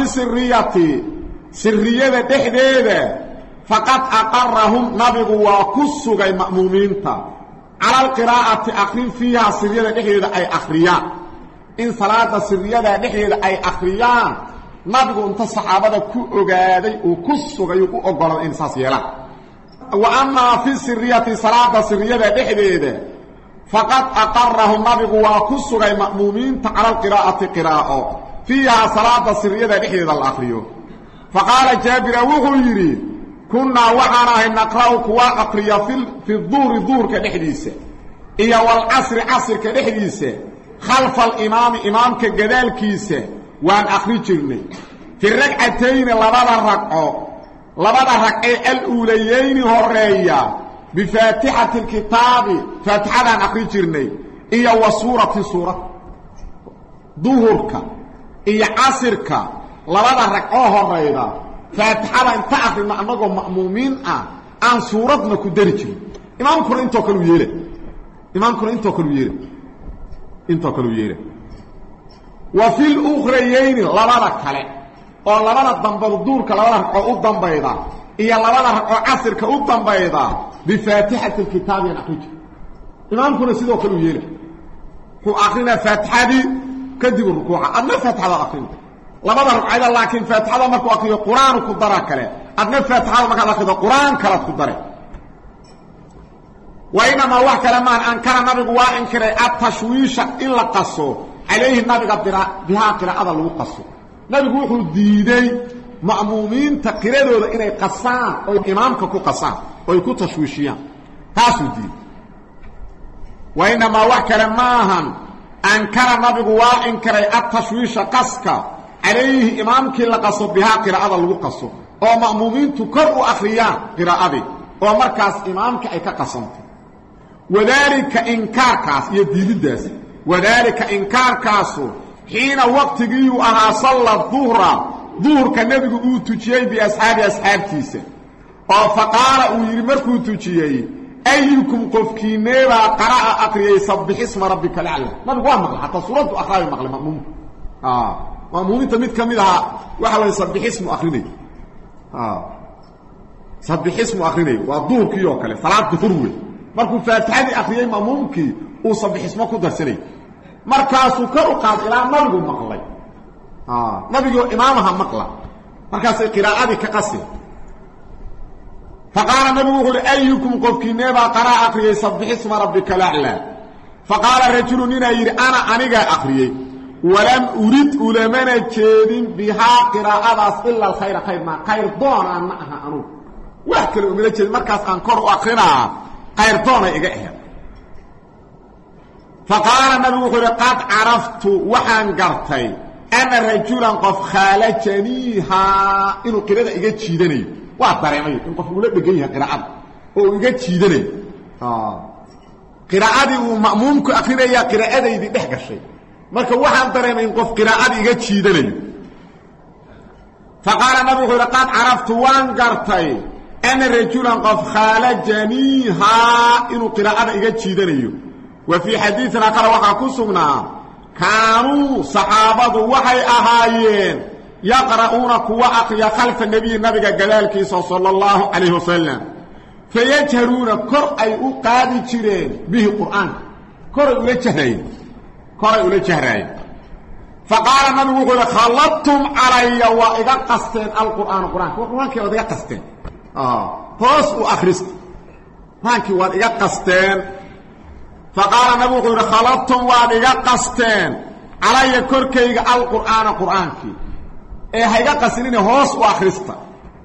سرية بحيث فقد أقرهم نبغ وكسوا مأمومين على القراءة أقرين فيها سرية بحيث أي أخريان إن صلاة سرية بحيث أي أخريان nabigu inta saxaabada ku ogaaday oo ku sugay oo ogolay in saas yeelaan wa amma fi sirriyati salata sirriyada dhexdeeda faqad aqarrahu nabigu wa ku sugay ma'muumiinta ala qiraa'ati qiraa'o fiha salata sirriyada dhexdeeda la akhriyo faqala jabir wa yiri kunna wa'ana naqra'u kuwa aqriya fi dhuhr ka dhexdiisa iyo wal asr ka dhexdiisa khalf al imam ka gadaalkiisa وان اخرجني في الركعتين لبدا ركعه الاوليين هريا بفاتحه الكتاب فاتحه اخرجني هي وسوره سوره ظهرك هي عصرك لبدا ركعه هريا فاتحه انت اخرنا انغو مأمومين ان سورتنا كدرجي امامكم انتو كلو ييله وفي الأخريين لبدا كله oo labada dambe duurka labada oo u dambayda iyo labada oo casirka u dambayda bi faatihati alkitab yanqij imaamkuna sidoo kale u yeelay ku aqrina faatihadi kadib rukuuca adna faatihada aqrin labada rukuucada laakiin faatihada markuu aqriyo quraan ku dara kale adna faatihada marka aqriyo quraan kala ku dare وإنما وحكى لما أنكر النبي وإنكر التشويش إلا قصه عليه النبي بها قراءة الوقصه نبي وحو ديدي مأمومين تقريروا إنه قصان أو إمامك كو قصان أو يكون تشويشيان تاسو دي وإنما وحكى لما أنكر النبي وإنكر التشويش قصك عليه إمامك إلا قصه بها قراءة الوقصه أو مأمومين تكروا أخريان قراءة أو مركز إمامك أي كقصنت وذلك إنكار كاس يديد الداس وذلك إنكار كاسو حين وقت جيو أها صلى الظهر كالنبي قلت تجيي بأصحاب تيسا فقال ويرمركو تجيي أيكم قفكي نيبا قراء أقري صبح اسم ربك الأعلى ما بقوها مغلى حتى صورته أخرى مغلى مأموم مأمومين تميت كميدها وحوى يصبح اسم أخريني صبح اسم أخريني والظهر كيو كالي صلاة ظهر markuu faatixadi akhriyay maamulki uu sabixismo ku darsanay markaasuu ka u qaad ilaa nabigu maqlay nabigu imaamaha maqla markaasay qiraa'adi ka qasay faqala nabigu qul ayyukum qofkinaba qara'a akhriyay sabixisma rabbikal a'la faqala rajulun yiri ana aniga akhriyay walam urid ulamana jeedin biha qiraa'adaas illa al khayr ma khayr doona annaha anu wax kale umila jeed markaas aan kor u akrinaa غير طونه إيجاه فقال النبي قد عرفت وحان قرتي أنا رجلا قف خالجنيها إنه قراءة إيجاه تشيدني وعطريمي إنه قف أولا بجيها قراءة أو إيجاه تشيدني قراءة ومأمومك أخيرا يا قراءة يدي بحق الشيء مركا وحان طريمي إنه قف قراءة إيجاه تشيدني فقال النبي قد عرفت وان قرتي أنا رجلا قف خالجنيها إنه قراءة إيجاد تشيدنيو وفي حديثنا قال وقع كسونا كانوا صحابة وحي أهايين يقرؤون كوا أقيا خلف النبي قلالك صلى الله عليه وسلم فيجهرون كرأي أقادي تشيرين به القرآن كرأي أولي جهرين faqaala nabigu wuxuu yidhi khalladtum calaya waa iga qasteen alqur'aana qur-aanka qur-aankii waad iga qasteen hoos u akrista qur-aankii waad iga qasteen faqaala nabigu wuxuu yidhi khalladtum waad iga qasteen calaya korkayga alqur'aana qur'aankii ee ha iga qasinine hoos u akrista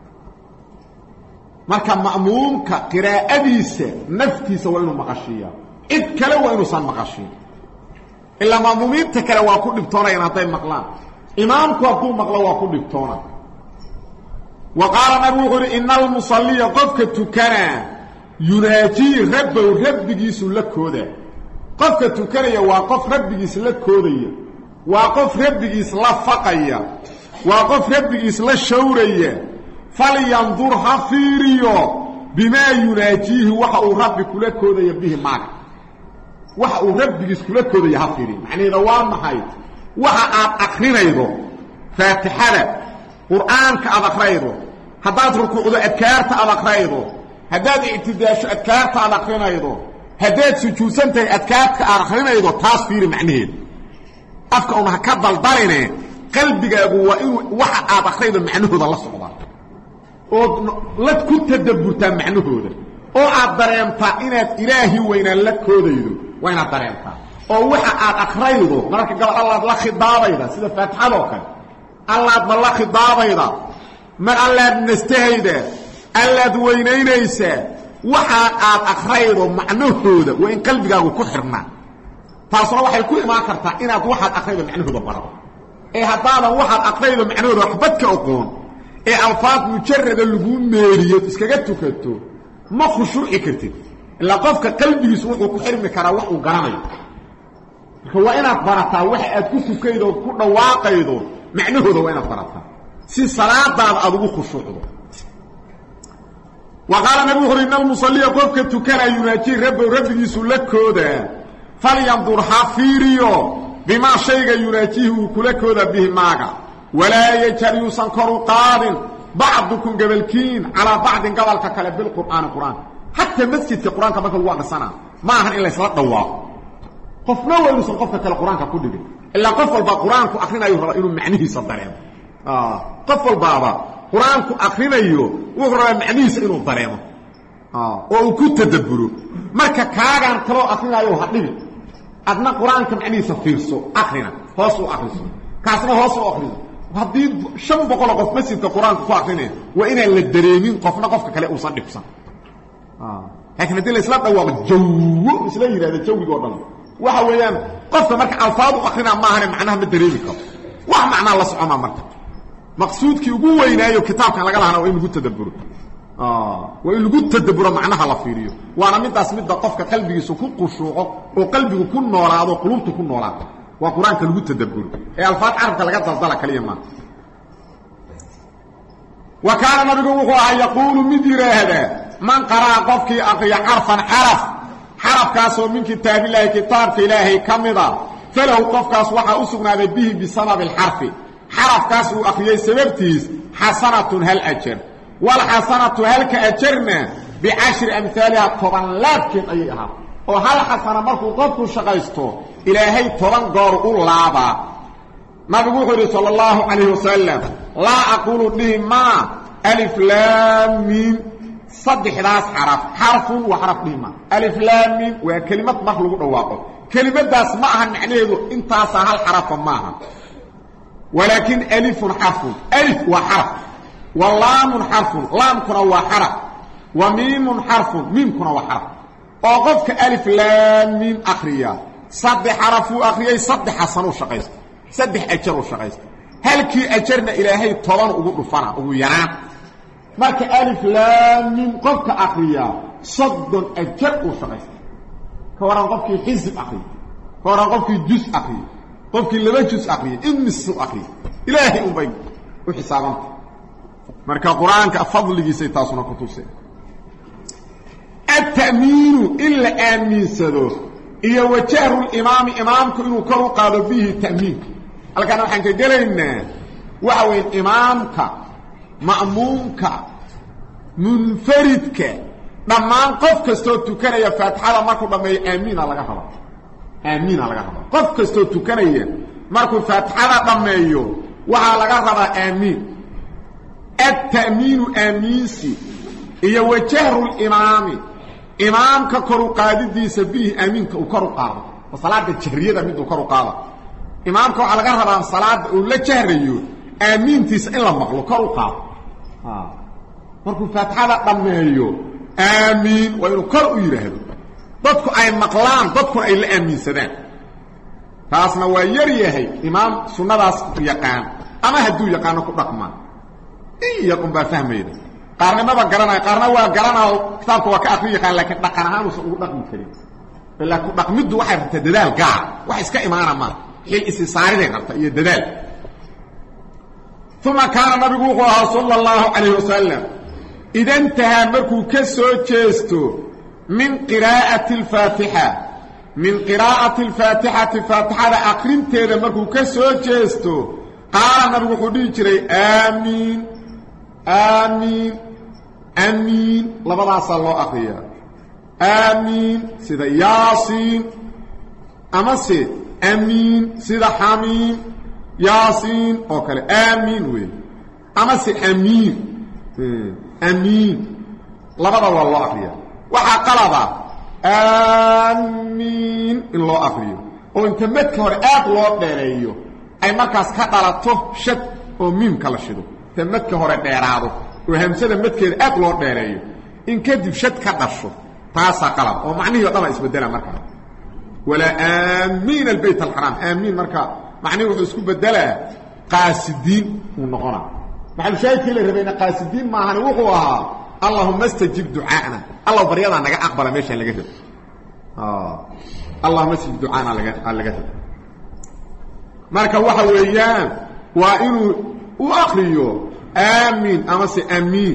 marka ma'muumka qiraa'adiisa naftiisa waa inuu maqashiiyaa cid kale waa inuusan maqashiin ilaa ma'muumiinta kale waa ku dhibtoonayaan hadday maqlaan imaamku hadduu maqlo waa ku dhibtoona wa qaala nabigu wuxuu yidhi ina almusalliya qofka tukanaa yunaajii rabbow rabbigiisu la kooda qofka tukanaya waa qof rabbigiis la koodaya waa qof rabbigiis la faqaya waa qof rabbigiis la shawraya falyandur ha fiiriyo bimaa yunaajiihi waxa uu rabbi kula koodaya bihi maaga waxa uu rabbigiis kula koodaya ha fiiriyo macnaheeda waa maxay waxa aad akrinaydo faatixada qur'aanka aad akhraydo haddaad rukuucdo adkaarta aad akhraydo haddaad ictidaasho adkaarta aad akrinaydo haddaad sujuudsan tahay adkaarta aad akrinaydo taas fiiri macnaheeda afka una ha ka daldaline qalbigaagu waa inuu waxa aad akhraydo macnahooda la socdaa ood la ku tadabburtaa macnahooda oo aad dareemtaa inaad ilaahi weynaan la koodaydo waa inaad dareemtaa oo waxa aad akhraydo mararka gabal allaad la khidaabayda sida faatixadoo kale allaadba la khidaabayda mar allaad nastahayda allaad weynaynaysaa waxa aad akhraydo macnahooda waa in qalbigaagu ku xirnaa taasuna waxay ku imaan kartaa inaad waxaad akhraydo macnahooda barato ee haddaadan waxaad akhraydo macnahooda waxbad ka oqoon ee alfaad mujarada lagu meeriyo iskaga tukato ma khushuuci kartid ilaa qofka qalbigiisu wuxuu ku xirmi karaa wax uu garanayo marka waa inaad barataa waxa aad ku tukaydo ku dhawaaqaydo macnahooda waa inaad barataa si salaadaada aad ugu khushuucdo wa qaala nabigu wuxuu inna almusalliya qofka tukana yunaajii rabbow rabbigiisu la koodaa falyandur ha fiiriyo bimaa shayga yunaajiihi uu kula kooda bihi maaga walaa yajhar yuusan kor u qaadin bacdukum gabalkiin calaa bacdin gabalka kale bilqur'aani qur'aanka xataa masjidka qur-aanka marka lagu aqrisanaa ma ahan in laysla dhawaaqo qofna waa inuusan qofka kale qur-aanka ku dhigin ilaa qof walba qur-aanku akrinayo raba inuu macnihiisa dareemo qof walbaaba qur-aanku akrinayo wuxuu rabaa macnihiisa inuu dareemo oo uu ku tadabburo marka kaagaan kaloo akrinayo ha dhigin adna qur-aanka macnihiisa fiirso akrina hoos u akriso kaasna hoos u akriso haddii 500 qof masjidka qur-aanka ku akrinaya waa inaan la dareemin qofna qofka kale uusan dhibsan laakiin haddii la isla dhawaaqo jawo isla yidhahda jawigoo dhan waxa weeyaan qofka marka alfaad u akrinaa maahane macnaha ma dareemi karo wax macnaa la socomaa marka maqsuudkii ugu weynaayo kitaabkan laga lahana waa in lagu tadabburo waa in lagu tadabburo macnaha la fiiriyo waana midaas midda qofka qalbigiisu ku qushuuco oo qalbigu ku noolaado qulubtu ku noolaato waa quraanka lagu tadabburo ee alfaad carabka laga daldala kaliya ma wa kaana nabigu wuxuu yaqulu midiraahada man qaraa qofkii aqriya harfan xarafkaasoo min kitaabillahi kitaabka ilaahay kamida falahu qofkaas waxa u sugnaaday bihi bisabab alharfi xarafkaas uu aqriyay sababtiis hasanatun hal ajr wal hasanatu halka ajrna bi'ashri amthaliha toban laabkin ay aha oo hal hasana markuu qofku shaqaysto ilaahay toban goor u laaba nabigu wuxuu sallallahu alayhi wasallam la aqulu bihi ma alif lam mim saddexdaas xarfun wa xarf bihi ma alif lam mim wa kalimat mar lagu dhawaaqo kalimadaas ma aha macnaheedu intaas hal xaraf ma aha ولكن ألف حرف ألف وحرف واللام حرف لام كنا وحرف وميم حرف ميم كنا وحرف وقفك ألف لام ميم أخريا صد حرف أخريا صد حسن وشقيست صد أجر وشقيست هل كي أجرنا إلهي طبعا أقول فرع أقول يرى مالك ألف لام ميم قفك أخريا صد أجر وشقيست كورا قفك حزب أخريا كورا قفك جزء أخريا قفك لما جزء أخريا إمس أخريا إلهي أبين وحسابا marka quraanka fadligiisa taasuna ku tusay at-ta'min illa aaminsado iyo wajahul imaamku inuu kor u qaado bihi ta'min halkan waxaan ka galeynaa waxa weey imaamka ma'muumka munfaridka dhamaan qof kasto tukanaya faatixada markuu dhameeyo aamiina laga rabo qof kasto tukanaya markuu faatixada dhameeyo waxa laga rabaa aamin at-ta'minu aaminsi iyo wajhru al-imami imaamka kor u qaadidiisa bihi aaminka uu kor u qaado salaada jahriyada mid uu kor u qaado imaamka waxa laga rabaa salaada uu la jahrayo aamintiisa in la maqlo kor u qaado markuu faatixada dhameeyo aamin waa inuu kor u yiraahdo dadku ay maqlaan dadku ay la aaminsadaan taasna waa yar yahay imaam sunnadaas yaqaan ama haduu yaqaano ku dhaqmaan iyaqum ba fahmayda qaarnimada garanay qaarna waa garanaa kitaabka waa ka akhriyo yaqaan laakiin dhaqan ahaan uu ugu dhaqmi karin ila ku dhaqmidu waxay rabtaa dadaal gaar wax iska imaana ma xil issaariday rabtaa iyo dadaal ثم كان النبي صلى الله عليه وسلم إذا انتهى مركو كسو جيستو من قراءة الفاتحة فاتحة أقرم تيدا مركو كسو جيستو قال النبي خديجري آمين آمين آمين لبدا صلى الله أخيا آمين سيدا ياسين أما سيد آمين سيدا حميم ياسين اوكله امين وي اما سي امين امين لبدا والله اخريا وحا قلبا امين ان لو اخريو او انت مدك هور اد لو دheereeyo ay markaas ka dhalato shad oo miim kala shido tamedka hore dheeraado oo hamsada medkeeda aad loo dheereeyo in kadib shad ka dhasho taasa qalab oo macnaheedu dhama isbedela markaa wala amin albayt alharam amin markaa معنى وحو اسكو بدلا قاصدين ونقنا محل شيء كله ربينا قاصدين ما هن وحوها اللهم استجب دعاءنا الله بريضا نغا اقبل ميشان لغا جب اللهم استجب دعاءنا لغا جب marka waxa weeyaan waa inuu u akhriyo aamin ama si aamin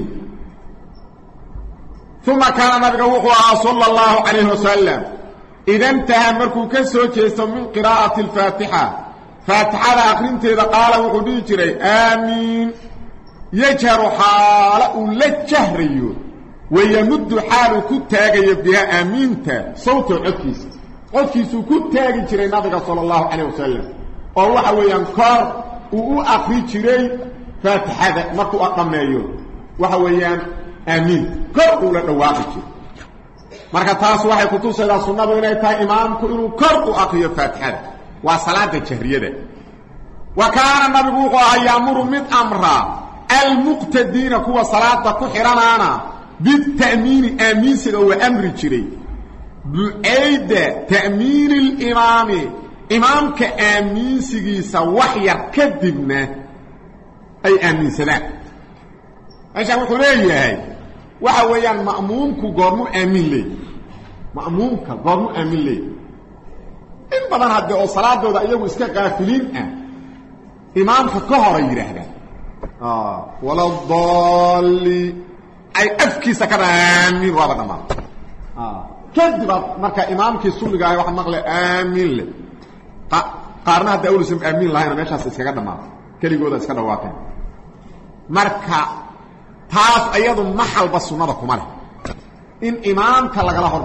ثم كان النبي صلى الله عليه وسلم اذا انتهى مركو كسو جيستو من قراءة الفاتحة فاتحة أقرنتي قال وحدي جري آمين يجهر حاله للجهري ويمد حاله كتاغي بها آمينتا صوت عكيس كتاغي جري نبي صلى الله عليه وسلم وهو وينكر وأقري جري فاتحة مركو أقمايو وهو آمين كر لدواقك marka taas waxay ku tusaydaa sunnadu inay tahay imaamku inuu kor u aqriyo faatixada waa salaada jahriyada wa kaana nabigu ayamuru mid amra almuqtadiina kuwa salaada ku xiranaana bit-ta'min aaminsiga wa amri jiray bu'ayda ta'min al-imam imaamka aaminsigiisa wax yar kadibna ay aaminsadaan aysha wuxuu leeyahay waxa weeyaan ma'muumku goormu aamin leey ma'muumka goormu aamin leey in badan hadda oo salaadooda iyagu iska qaafiliin ah imaamka ka hor yiraahdaan wala dalli ay afkiisa ka aamin waa badama kadib marka imaamkii sunniga ay wax maqlay aamin le qaarna hadda awlisim aamin lahayn meeshaas iskaga dhamaa kaligooda iska dhawaaqeen marka taas ayadu maxalba sunnada kuma leh in imaamka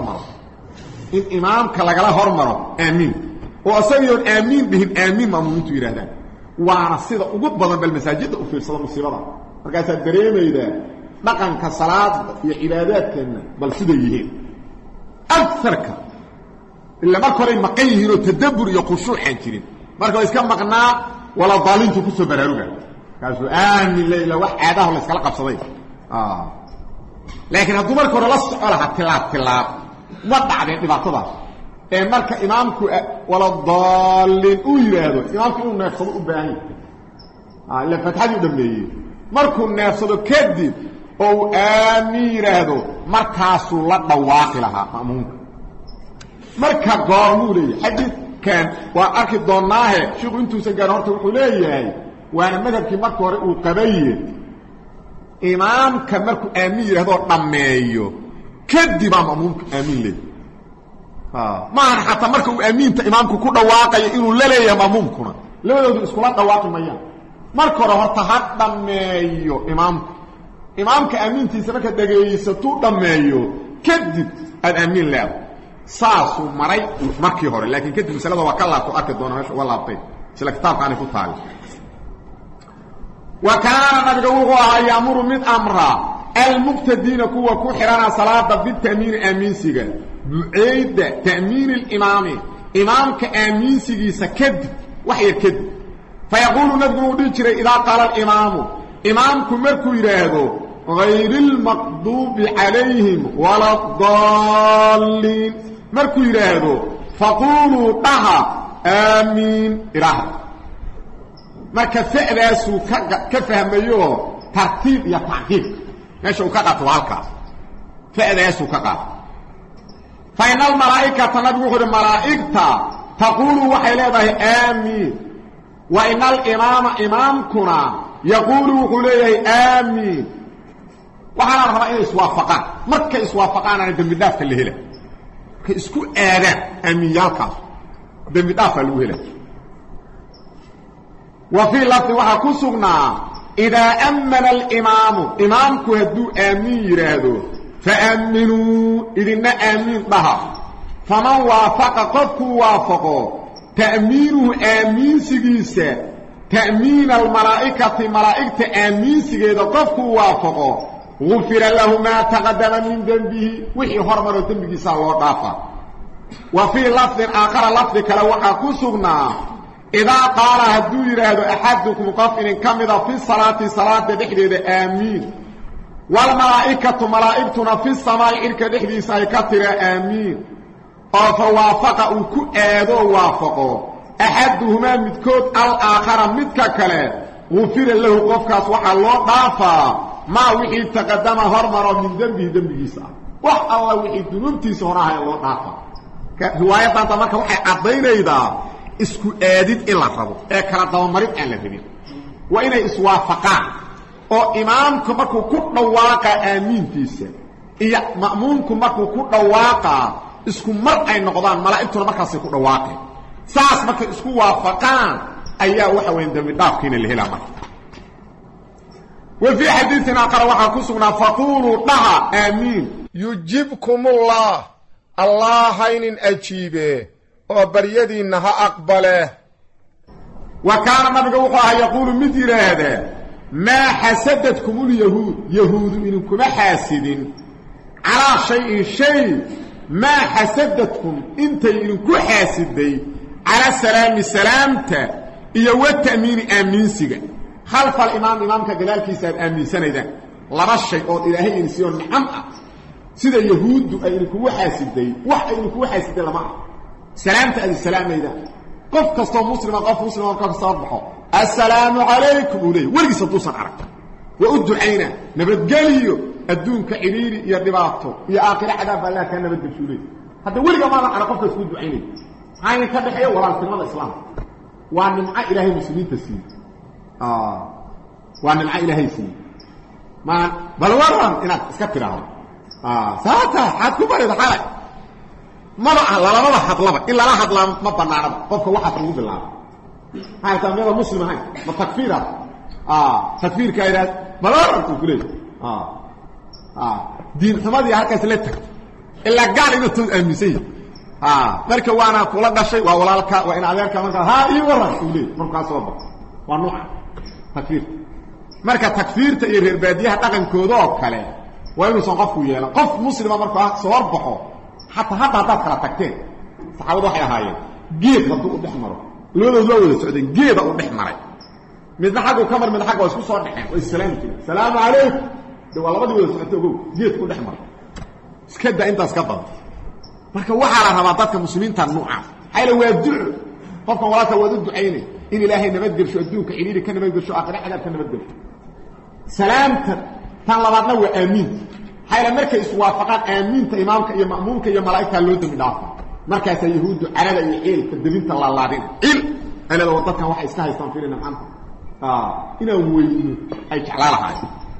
lagala hormaro aamin oo asagiyoon aamin bihin aamin maamuumintu yiraahdaan waana sida ugu badan bal masaajidda u fiirsada musiibada markaasaa dareemaydaa dhaqanka salaada iyo cibaadaadkeena bal sida yihiin aktharka illa marka hore maqan yihiin oo tadabbur iyo khushuucan jirin marka iska maqnaa wala daalintu ku soo baraaruga kaasoo aamin leeyla wax aadaha la iskala qabsaday laakiin hadduu marka hore la soco lahaa tilaab ma dhacdeen dhibaatadaas ee marka imaamku wala daalin uu yiraahdo imaamku inuu neefsado u baahan la fatxadu dhameeyay markuu neefsado kadib oo aamin yiraahdo markaasuu la dhawaaqi lahaa ma'muumka marka goormuu leeyahay xadiidkan waa arki doonaahe sheekhu intuusan gaar horta wuxuu leeyahay waana madhabkii marka hore uu qabayay imaamka markuu aamin yiraahdo dhameeyo kadib ma'muumka aamin leeyahay ما أنا حتى مركو أمين إمامك كل واقع إنه لا ليه مأمومكنا لا يدري إسكولات واقع مياه مركو رهرت حتى مايو إمامك أمين تسمك الدقيقة ستوت مايو كذب الأمين لا ساس ومري مركي هور لكن كذب مسألة وكلا تؤكد دونه مش ولا بيت sila kitaabkaani ku taal wa kaana nabiga wuxuu ahaa yaamuru mid amra almuqtadiina kuwa ku xirana salaada bitamiin aaminsiga bu'ayda ta'miin al-imaami imaamka aaminsigiisa kadib wax yar kadib fayaqulu nabigu uu dhihi jiray idaa qaala al-imaamu imaamku markuu yiraahdo غير المغضوب عليهم ولا الضالين مركو يراهدو فقولوا طه آمين إراهد مركا فعلاسو كفهميو ترتيب يا تعقيب ماشي وكاقات والكا فعلاسو كاقات فإن الملائكة نبغوا الملائكة تقولوا وحيلة آمين وإن الإمام إمامكنا يقولوا قليه آمين waxaan rabaa inay iswaafaqaan marka iswaafaqaan aan dambi dhaaf ka leeyahay ka isku aadaan amiyalkaas dambi dhaaf lagu helay wa fi lafzi waxa ku sugnaa ida amana al-imam imamku hadu amin yiraahdo fa aminu idina amin dhaha faman waafaqa qofku waafaqo ta'miinu amin sigiisa ta'miin al-malaa'ikati malaa'ikta amin sigeeda qofku waafaqo غفر له ما تقدم من ذنبه وحي هرمر ذنبه صلى الله عليه وفي لفظ آخر لفظ كلوحا كسغنا إذا قال هدو يرهد أحدكم قفل كمد في الصلاة صلاة بحديد آمين والملائكة ملائكتنا في السماء إلك بحديد سيكتر آمين فوافق أدو وافقه أحدهما متكود الآخر متككلا غفر له قفكاس وحا الله ضافا ما وحي تقدم هرمر من ذنبه ذنبه وح الله وحي ذنوبتي سوراها الله ضافا روايه انت marka waxay cadeynaydaa isku aadid in la rabo ee kala dawmarid aan la rabin waa inay iswaafaqaan oo imaamku markuu ku dhawaaqa aamintiisa iyo ma'muumku markuu ku dhawaaqa isku mar ay noqdaan malaa'iktu markaas ku dhawaaqeen saas markay isku waafaqaan ayaa waxa weyn dambi dhaafkiina la helaa marka وفي حديثنا قرأ كسونا فقولوا طه آمين يجيبكم الله الله هين أجيبه وبريدي إنها أقبله وكان النبي يقول مثل هذا ما حسدتكم اليهود يهود إنكم حاسدين على شيء ما حسدتكم انت إنكم حاسدين على سلامته إيو التأمين آمين سيجا خلف الإمام إمامك جلالك يسأل آمين سنة لما الشيء أو إلهي إنسيون نعمة سيدا يهود أي إنكو حاسدين وحي إنكو حاسدين لما سلامة أدي السلامة إذا قف كستو مسلم قف مسلم وقف صبحه السلام عليكم أوليه ولقي صدوسا عرق وأدوا العينة نبرد قاليو الدون كعبيري يا دباطه يا آخر عذاب الله كان نبرد بشوليه حتى ولقى ماذا على قف كستو عيني عيني كبحيه ولا الكلمة الإسلام وأن مع إلهي المسلمين تسيد وأن مع إلهي سيد ما بل ورم إنك اسكترها ساعتها حد كبير إذا حالك ما لا حد لبك إلا لا حد ما بنعرف قفك واحد رغوب الله هاي تعملها مسلم هاي ما تكفيرها تكفير كايرات بلارم تقول لي دين حمادي هكذا لتك إلا قال إنه تأمسيه مركا وانا كولا شيء وولالك وإن عليك مركا ها يورا تقول لي مركا صوبة ونوع تكفير مركا تكفير تأير باديها تغن كودوك كلام وإنه سنقفوا يالا قف مسلم مركا صوربحه حتى هذا تكتين صحابه waxay ahaayeen geed haduu u dhaxmaro loo socdeen geed u dhaxmaray mid xaqo kamar mid xaqo isku soo dhaxeen oo islaamti salaam alaykum dawaa labadii wada socotay ogow geed ku dhaxmar iska daa intaas ka badan marka waxa la rabaa dadka muslimiinta nuuca ayla waadu qofka walaalka wada duceeyay in ilaahay nabad gasho adduunka xiriiri ka nabad gasho aakhira xadaab ka nabad gasho salaamta tan labaadna waa aamin hayla markay iswaafaqaan aaminta imaamka iyo ma'muumka iyo malaa'ikta loo dami dhaafo markaas yahuudu carada iyo eelka dabinta la laadin ila wadadkan waxa iska haystaan fiirina maanta ina weeyno ay jeclaalahay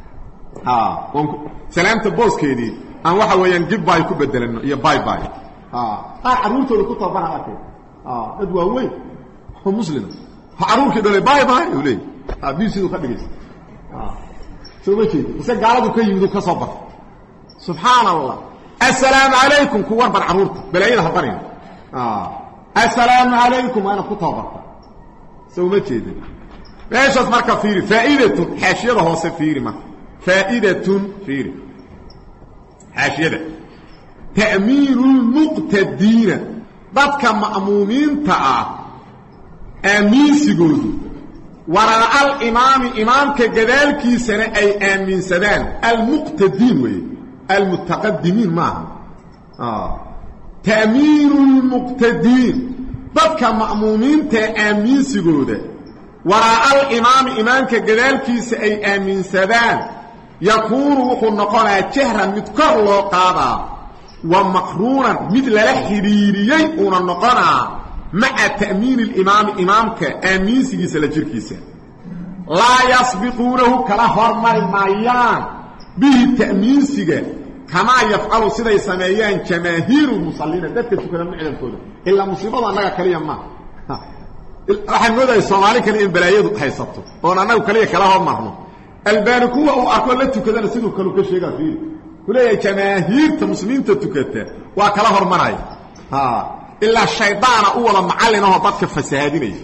salaamta booskeedii aan waxa weeyaan goodbye ku bedelano iyo bye bye aruurtooda ku tababar arkay dad waa weyn oo muslim aruurkii dhalay bye bye ulay biisidu ka dhigay soo ma jeedo isa gaaladu ka yimid ka soo bar سبحان الله السلام عليكم كوار بالعرورة بلايين هبرين السلام عليكم أنا كتابرت سوما جيدا meeshaas marka fiiri faa'iidatu xaashiyada hoose fiiri ma faa'iidatun fiiri xaashiyada ta'miinul muqtadiina dadka ma'muumiinta ah aaminsigoodu waraa al imaamka gadaalkiisana ay aaminsadaan al muqtadiin way al mutaqaddimiin ma ta'miinul muqtadiin dadka ma'muumiinta aaminsigooda وراء الإمام إمامك قدالكيس أي آمين سدان يكون وحو نقونا جهرا متكر له قاضا ومقرونا مثل الحريريين ونقونا مع تأمين الإمام إمامك آمين سيجيس لجركيس لا يسبقونه كلا هرمار المعيان به التأمين سيجي كما يفعل سيدي سمايان جماهير المصلين ذاتك تكون معلم كله إلا مصيبة أنك كريم ما waxaan moodahay Soomaali kale in balaayadu haysato oo anagu kaliya kala hormarno albaani kuwa uu arko la tukadana sidoo kale ka sheegaa fiir kuleeyahay jamaahiirta muslimiinta tukata waa kala hormaray illa shaydaana uu wada macallin oo dadka fasaadinay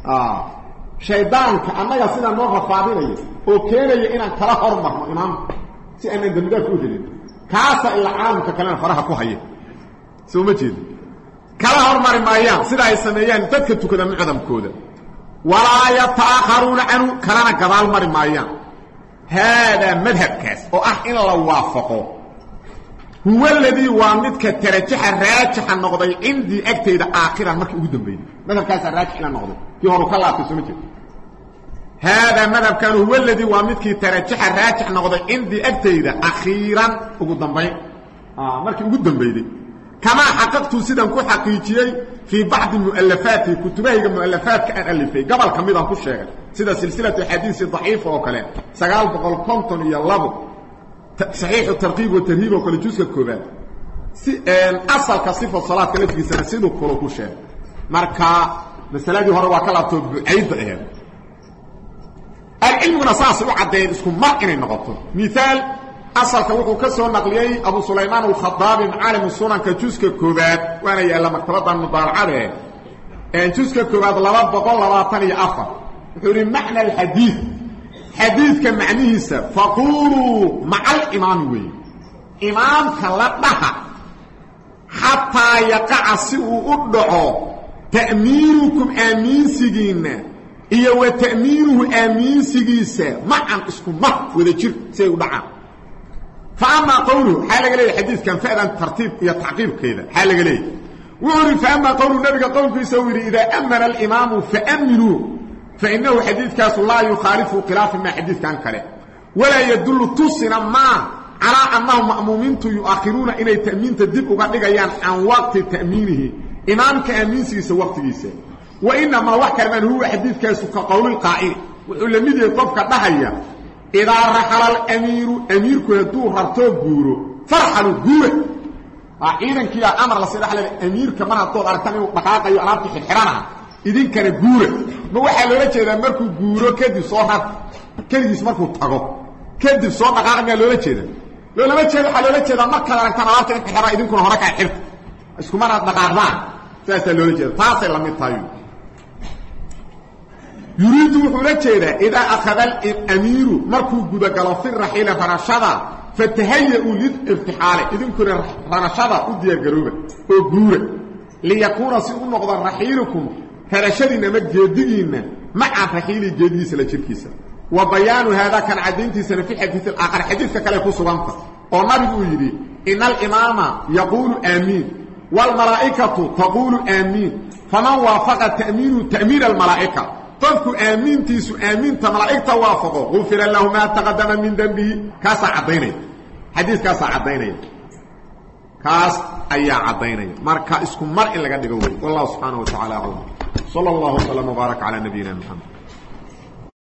shaydaanka anaga sida noo qafaadinay oo keenaya inaan kala hormarno imaam si aan dambiga ku helin kaasa ila caamka kale faraha ku haya soo ma jeedo kala hormari maayaan sida ay sameeyaan dadka tukada mucadamkooda wala yataakhiruna anu kana gadaal mari maayaan hada madhabkaas oo ah in la waafaqo huwa alladhi wa midka tarajaha raajixa noqday indi agteeda aakhiran markii ugu dambeeyay madhabkaas raajix la noqday kii hore kala tusmay hada madhabkan huwa alladhi wa midki tarajaha raajix noqday indi agteeda akhiran ugu dambeey markii ugu dambeeyay كما حققت سيدان كو حقيقيي في بعض المؤلفات كتبه المؤلفات كان الفي قبل كميدان كو شيغ سيده سلسله الحديث ضعيفه او كلام 950 يلابو صحيح الترغيب والترهيب وكل جزء كوبان اصل كصفه الصلاه كانت في سنه كلو كو شيغ marka masaladi hore waa kala toob ciid ah العلم نصاص وعدين اسكو ما inay noqoto مثال أصلك وحو كسو نقليي أبو سليمان الخضابي عالم السنن كجوزك كوبات وانا يألا مكتبات المطالعة جوزك كوبات لباب بقول لباطني أفر يقول معنى الحديث حديث كمعنيه فقولوا مع الإمام وي إمام خلطها حتى يقع سوء الدعو تأمينكم آمين سجين إيا وتأمينه آمين سجيسا معا اسكم مح وذا جرك سيودعا فأما قوله حالة قليل الحديث كان فعلا ترتيب يتعقيب كذا حالة قليل وعرف فأما قول النبي قول في سوري إذا أمن الإمام فأمنوا فإنه حديث كاس الله يخالفه خلاف ما حديث كان كلام ولا يدل تصنا ما على أنهم مأمومين يؤخرون إلى تأمين تدب وقد لقيان عن وقت تأمينه إمام كأمين سيسا وقت جيسا وإنما وحكى من هو حديث كاس كقول القائل والعلماء يطبق الضحية إذا رحل الأمير أميرك يدور هرتوب بورو فرحلوا بورو إذن كلا أمر لسي رحل الأمير كمان هرتوب أرتاني وقاقا يعرف في الحرانة إذن كان بورو ما وحلو لك إذا مركو بورو كدي صوحة كدي اسمركو تغو كدي صوحة قاقا يلو لك إذا لو لما تشير حلو لك إذا مركا لركتان عرفت إنك حرانة إذن كنو هركا حرف اسكو مانا دقاقان ساسا لو لك إذا تاصل لم يطايو يريد وحولته إذا أخذ الأمير مركو قد في الرحيل فرشدا فتهيئوا للارتحال إذن كنا فرشدا أدي قروبة وقورة ليكون سيئون نقضى رحيلكم فرشدنا مجدين مع الرحيل الجديس لشركيسا وبيان هذا كان عدينتي سنة في حديث الآخر حديث كلا يكون صغانطة ونبي يريد إن الإمام يقول آمين والملائكة تقول آمين فمن وافق تأمين الملائكة طلقوا آمين تيسو آمين تملائك توافقوا غفر له ما تقدم من ذنبه كاس عديني حديث كاس عديني كاس أي عديني مركا اسكم مرء لقد قولي والله سبحانه وتعالى أعلم صلى الله وسلم وبارك على نبينا محمد